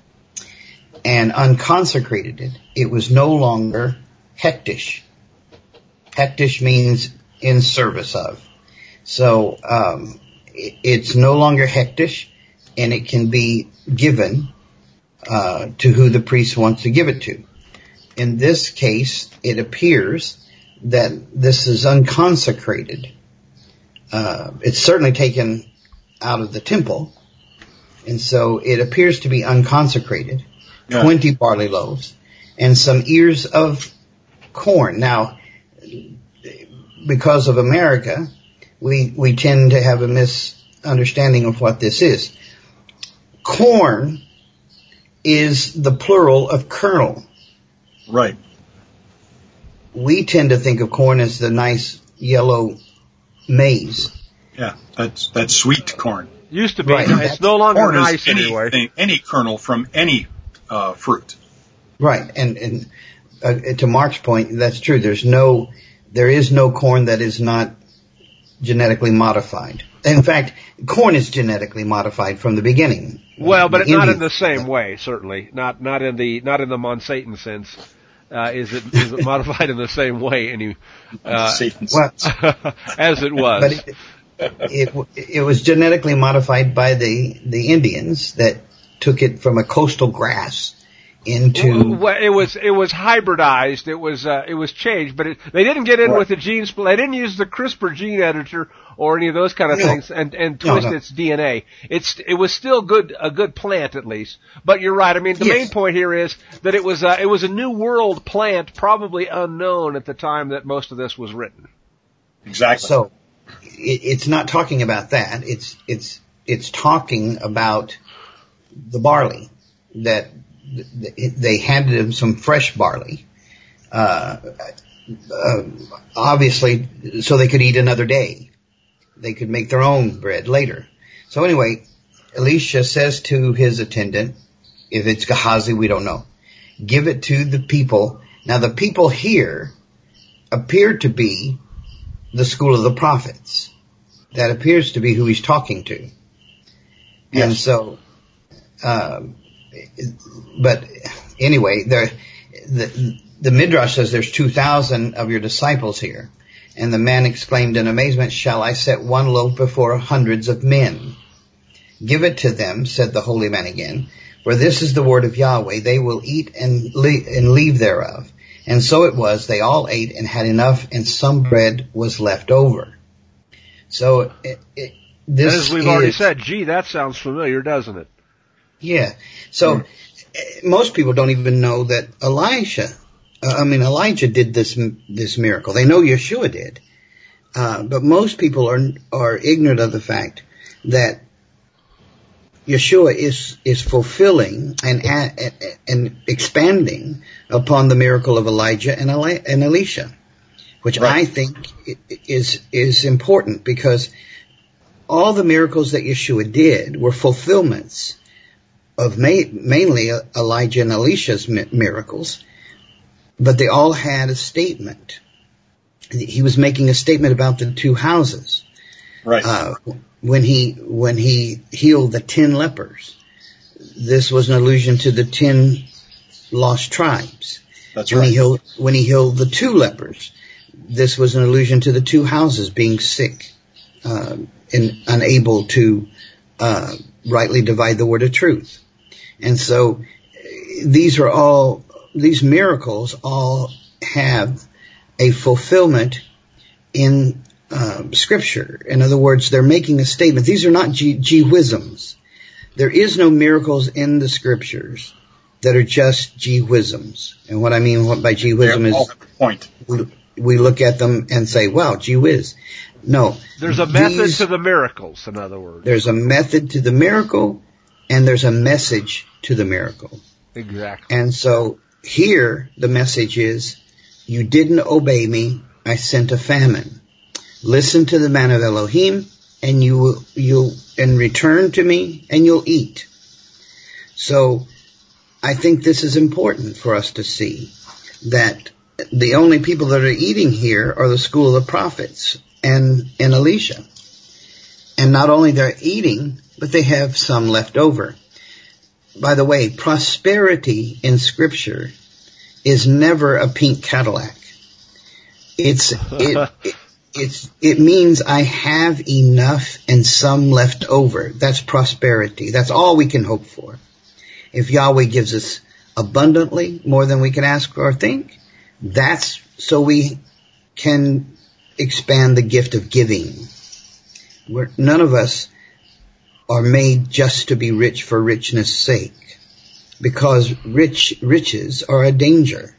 E: and unconsecrated it, it was no longer hektish. Hektish means in service of. So um, it, it's no longer hektish, and it can be given uh, to who the priest wants to give it to. In this case, it appears that this is unconsecrated. Uh, it's certainly taken out of the temple, and so it appears to be unconsecrated. Yeah. twenty barley loaves and some ears of corn. Now, because of America, we we tend to have a misunderstanding of what this is. Corn is the plural of kernel.
C: Right.
E: We tend to think of corn as the nice yellow maize.
C: Yeah, that's that's sweet corn.
F: Used to be. Right. It's no longer
C: corn
F: nice
C: is any,
F: anyway.
C: Any, any kernel from any uh, fruit.
E: Right, and and uh, to Mark's point, that's true. There's no, there is no corn that is not genetically modified. In fact, corn is genetically modified from the beginning.
F: Well, but not in the same way, certainly. Not not in the not in the Monsatan sense. Uh, is it is it modified in the same way any uh,
E: well,
F: as it was?
E: But it, it it was genetically modified by the the Indians that took it from a coastal grass into.
F: Well, it was it was hybridized. It was uh, it was changed, but it, they didn't get in right. with the gene split. They didn't use the CRISPR gene editor or any of those kind of no. things and and twist no, no. its D N A. It's it was still good a good plant at least. But you're right. I mean, the yes. main point here is that it was uh, it was a new world plant, probably unknown at the time that most of this was written.
C: Exactly.
E: So it, it's not talking about that. It's it's it's talking about the barley that. They handed him some fresh barley, uh, uh, obviously, so they could eat another day. They could make their own bread later. So anyway, Elisha says to his attendant, if it's Gehazi, we don't know, give it to the people. Now the people here appear to be the school of the prophets. That appears to be who he's talking to. Yes. And so, um, but anyway, the, the, the Midrash says there's two thousand of your disciples here. And the man exclaimed in amazement, shall I set one loaf before hundreds of men? Give it to them, said the holy man again, for this is the word of Yahweh. They will eat and, le- and leave thereof. And so it was, they all ate and had enough, and some bread was left over. So it, it, this
F: As we've
E: is,
F: already said, gee, that sounds familiar, doesn't it?
E: Yeah. So hmm. most people don't even know that Elisha, uh, I mean Elijah did this this miracle. They know Yeshua did, uh, but most people are are ignorant of the fact that Yeshua is is fulfilling and and, and expanding upon the miracle of Elijah and Eli- and Elisha, which right. I think is is important, because all the miracles that Yeshua did were fulfillments of ma- mainly Elijah and Elisha's mi- miracles, but they all had a statement. He was making a statement about the two houses.
C: Right.
E: Uh, when he when he healed the ten lepers, this was an allusion to the ten lost tribes.
C: That's
E: when
C: right.
E: He healed, when he healed the two lepers, this was an allusion to the two houses being sick uh, and unable to uh, rightly divide the word of truth. And so these are all, these miracles all have a fulfillment in uh, Scripture. In other words, they're making a statement. These are not gee-whizums. There is no miracles in the Scriptures that are just gee-whizums. And what I mean by gee-whizum is
C: point.
E: We, we look at them and say, wow, gee-whiz. No.
F: There's a method
E: these,
F: to the miracles, in other words.
E: There's a method to the miracle, and there's a message to the miracle.
F: Exactly.
E: And so here the message is, you didn't obey me, I sent a famine. Listen to the man of Elohim, and you will, you'll, and return to me, and you'll eat. So I think this is important for us to see, that the only people that are eating here are the school of the prophets and, and Elisha. And not only they're eating, but they have some left over. By the way, prosperity in Scripture is never a pink Cadillac. It's, it, it, it's, it means I have enough and some left over. That's prosperity. That's all we can hope for. If Yahweh gives us abundantly, more than we can ask or think, that's so we can expand the gift of giving. We're, none of us are made just to be rich for richness' sake, because rich riches are a danger.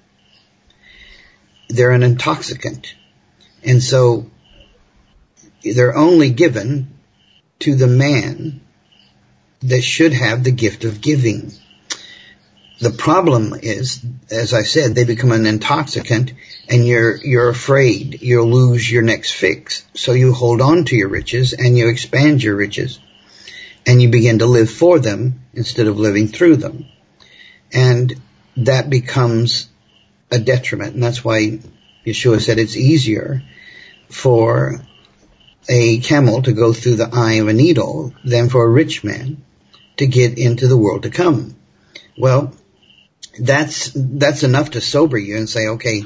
E: They're an intoxicant. And so they're only given to the man that should have the gift of giving. The problem is, as I said, they become an intoxicant, and you're you're afraid you'll lose your next fix. So you hold on to your riches and you expand your riches, and you begin to live for them instead of living through them. And that becomes a detriment. And that's why Yeshua said it's easier for a camel to go through the eye of a needle than for a rich man to get into the world to come. Well, that's that's enough to sober you and say, okay,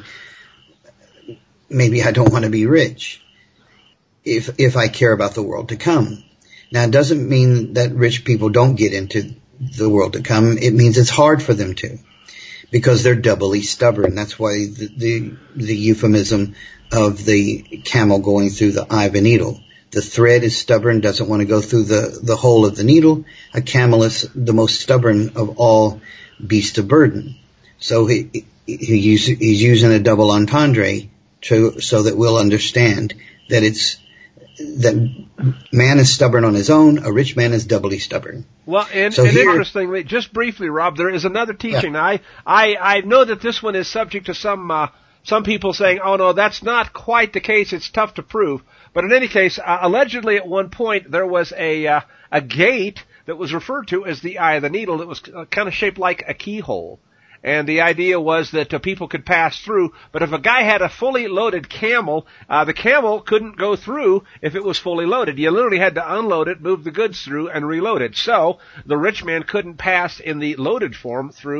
E: maybe I don't want to be rich if if I care about the world to come. Now, it doesn't mean that rich people don't get into the world to come. It means it's hard for them to, because they're doubly stubborn. That's why the the, the euphemism of the camel going through the eye of a needle. The thread is stubborn, doesn't want to go through the, the hole of the needle. A camel is the most stubborn of all beasts of burden. So he, he use, he's using a double entendre to, so that we'll understand that it's, that man is stubborn on his own, a rich man is doubly stubborn.
F: Well, and,
E: so
F: and
E: here,
F: interestingly, just briefly, Rob, there is another teaching.
E: Yeah.
F: I, I, I know that this one is subject to some, uh, some people saying, oh no, that's not quite the case, it's tough to prove. But in any case, uh, allegedly at one point there was a, uh, a gate that was referred to as the eye of the needle that was uh, kind of shaped like a keyhole. And the idea was that uh, people could pass through, but if a guy had a fully loaded camel, uh, the camel couldn't go through if it was fully loaded. You literally had to unload it, move the goods through, and reload it. So the rich man couldn't pass in the loaded form through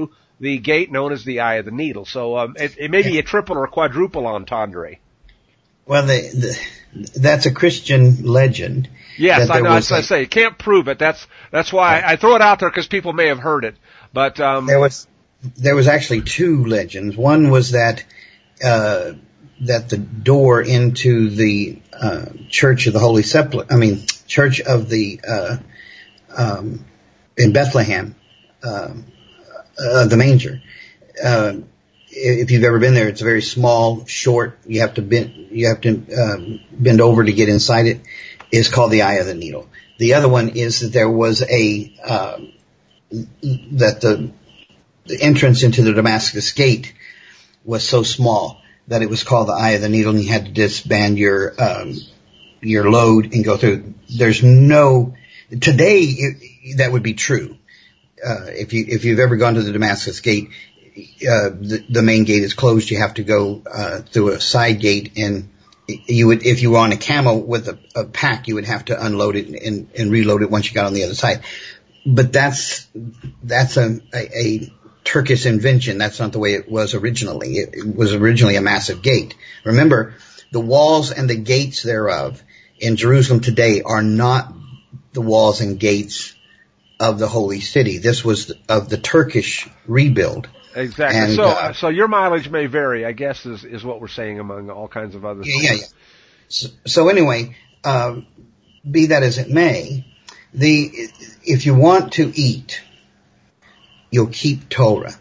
F: the gate known as the Eye of the Needle. So um, it, it may be a triple or quadruple entendre.
E: Well, the, the, that's a Christian legend.
F: Yes, I know. As I
E: a,
F: say, you can't prove it. That's that's why I, I throw it out there because people may have heard it. But um,
E: there was there was actually two legends. One was that uh, that the door into the uh, Church of the Holy Sepulchre, I mean, Church of the uh, um, in Bethlehem, uh, uh, the manger. Uh, If you've ever been there, it's very small, short. You have to bend, you have to um, bend over to get inside it. It's called the Eye of the Needle. The other one is that there was a uh, that the, the entrance into the Damascus Gate was so small that it was called the Eye of the Needle, and you had to disband your um, your load and go through. There's no today it, that would be true. Uh, if you if you've ever gone to the Damascus Gate. Uh, the, the main gate is closed. You have to go uh, through a side gate, and you would, if you were on a camel with a, a pack, you would have to unload it and, and reload it once you got on the other side. But that's that's a, a, a Turkish invention. That's not the way it was originally. It, it was originally a massive gate. Remember, the walls and the gates thereof in Jerusalem today are not the walls and gates of the holy city. This was of the Turkish rebuild.
F: Exactly.
E: And,
F: so,
E: uh,
F: so your mileage may vary, I guess, is, is what we're saying among all kinds of other things.
E: Yeah, yeah. So, so anyway, uh, be that as it may, the if you want to eat, you'll keep Torah.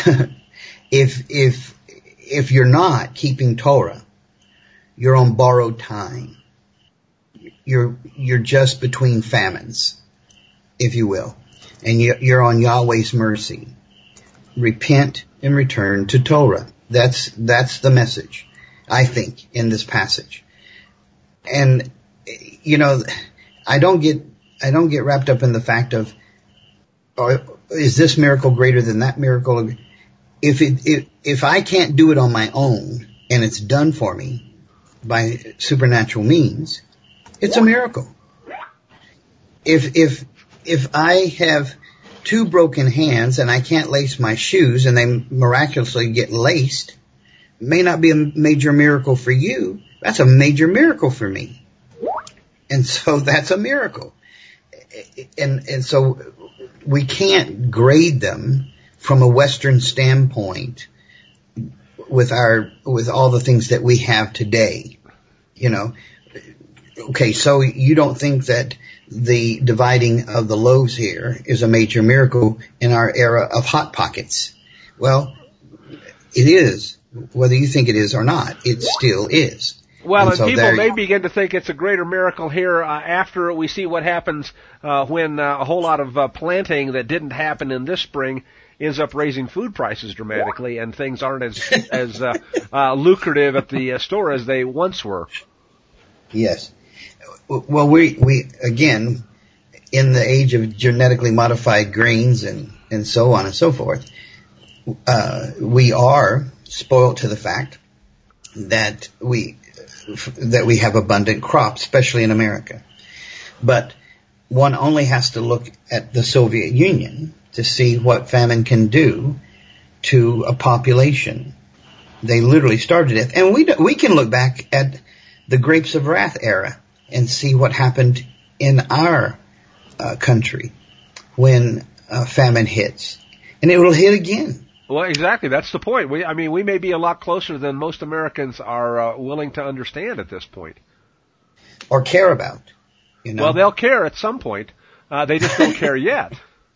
E: if if if you're not keeping Torah, you're on borrowed time. You're you're just between famines, if you will, and you, you're on Yahweh's mercy. Repent and return to Torah. That's, that's the message, I think, in this passage. And, you know, I don't get, I don't get wrapped up in the fact of, or is this miracle greater than that miracle? If it, if, if I can't do it on my own and it's done for me by supernatural means, it's a miracle. If, if, if I have two broken hands and I can't lace my shoes and they miraculously get laced, it may not be a major miracle for you. That's a major miracle for me. And so that's a miracle. And, and so we can't grade them from a Western standpoint with our, with all the things that we have today. You know, okay, so you don't think that the dividing of the loaves here is a major miracle in our era of Hot Pockets. Well, it is. Whether you think it is or not, it still is.
F: Well, and,
E: and so
F: people may begin to think it's a greater miracle here uh, after we see what happens uh, when uh, a whole lot of uh, planting that didn't happen in this spring ends up raising food prices dramatically, and things aren't as as uh, uh, lucrative at the uh, store as they once were.
E: Yes. Well, we, we, again, in the age of genetically modified grains and, and so on and so forth, uh, we are spoiled to the fact that we, that we have abundant crops, especially in America. But one only has to look at the Soviet Union to see what famine can do to a population. They literally started it. And we, we can look back at the Grapes of Wrath era and see what happened in our uh, country when uh, famine hits. And it will hit again.
F: Well, exactly. That's the point. We, I mean, we may be a lot closer than most Americans are uh, willing to understand at this point.
E: Or care about. You know?
F: Well, they'll care at some point. Uh, they just don't care yet.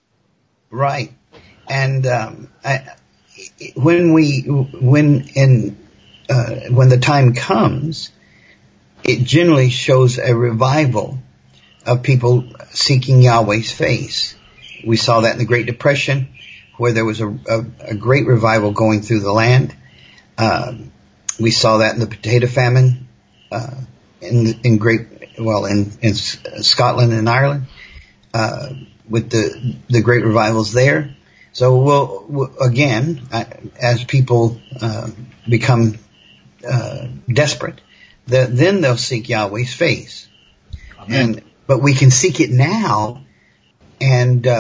E: Right. And um, I, when we, when in, uh, when the time comes, it generally shows a revival of people seeking Yahweh's face. We saw that in the Great Depression, where there was a, a, a great revival going through the land. Um, we saw that in the potato famine, uh, in, in great, well, in, in Scotland and Ireland, uh, with the, the great revivals there. So we'll, we'll again, as people, uh, become, uh, desperate, The, then they'll seek Yahweh's face. Amen. And but we can seek it now, and uh,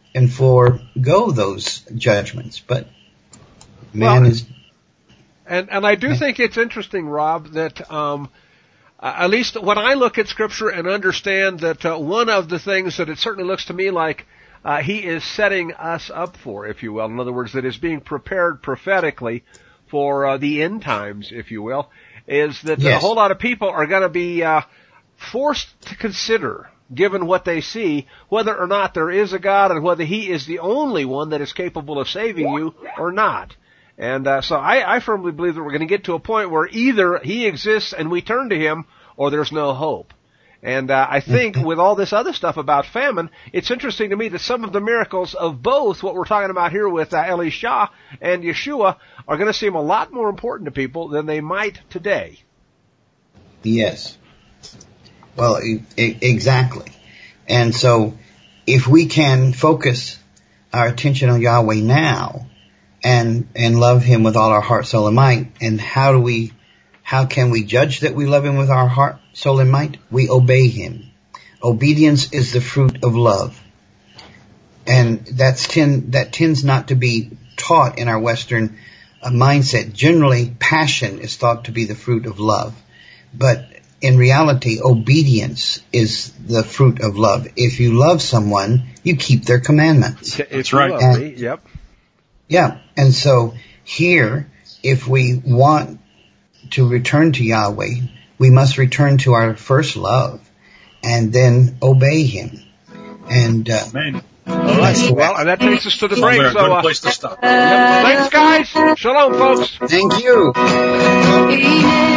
E: and forego those judgments. But man
F: well,
E: is,
F: and and I do think it's interesting, Rob, that um, at least when I look at Scripture and understand that uh, one of the things that it certainly looks to me like uh, He is setting us up for, if you will, in other words, that is being prepared prophetically for uh, the end times, if you will, is that
E: yes.
F: a whole lot of people are going to be uh, forced to consider, given what they see, whether or not there is a God and whether He is the only one that is capable of saving you or not. And uh, so I, I firmly believe that we're going to get to a point where either He exists and we turn to Him, or there's no hope. And uh, I think with all this other stuff about famine, it's interesting to me that some of the miracles of both what we're talking about here with uh, Elisha and Yeshua are going to seem a lot more important to people than they might today.
E: Yes. Well, e- e- exactly. And so if we can focus our attention on Yahweh now and and love Him with all our heart, soul, and might, and how do we, how can we judge that we love Him with our heart, soul, and might? We obey Him. Obedience is the fruit of love. And that's ten, that tends not to be taught in our Western uh, mindset. Generally, passion is thought to be the fruit of love. But in reality, obedience is the fruit of love. If you love someone, you keep their commandments.
F: That's right. And, yep.
E: Yeah. And so here, if we want to return to Yahweh, we must return to our first love and then obey Him. And, uh,
C: Amen.
F: All right. Well, and that takes us to the break.
C: So,
F: so
C: good
F: uh,
C: place to stop.
F: Thanks, guys. Shalom, folks.
E: thank you.
D: Amen.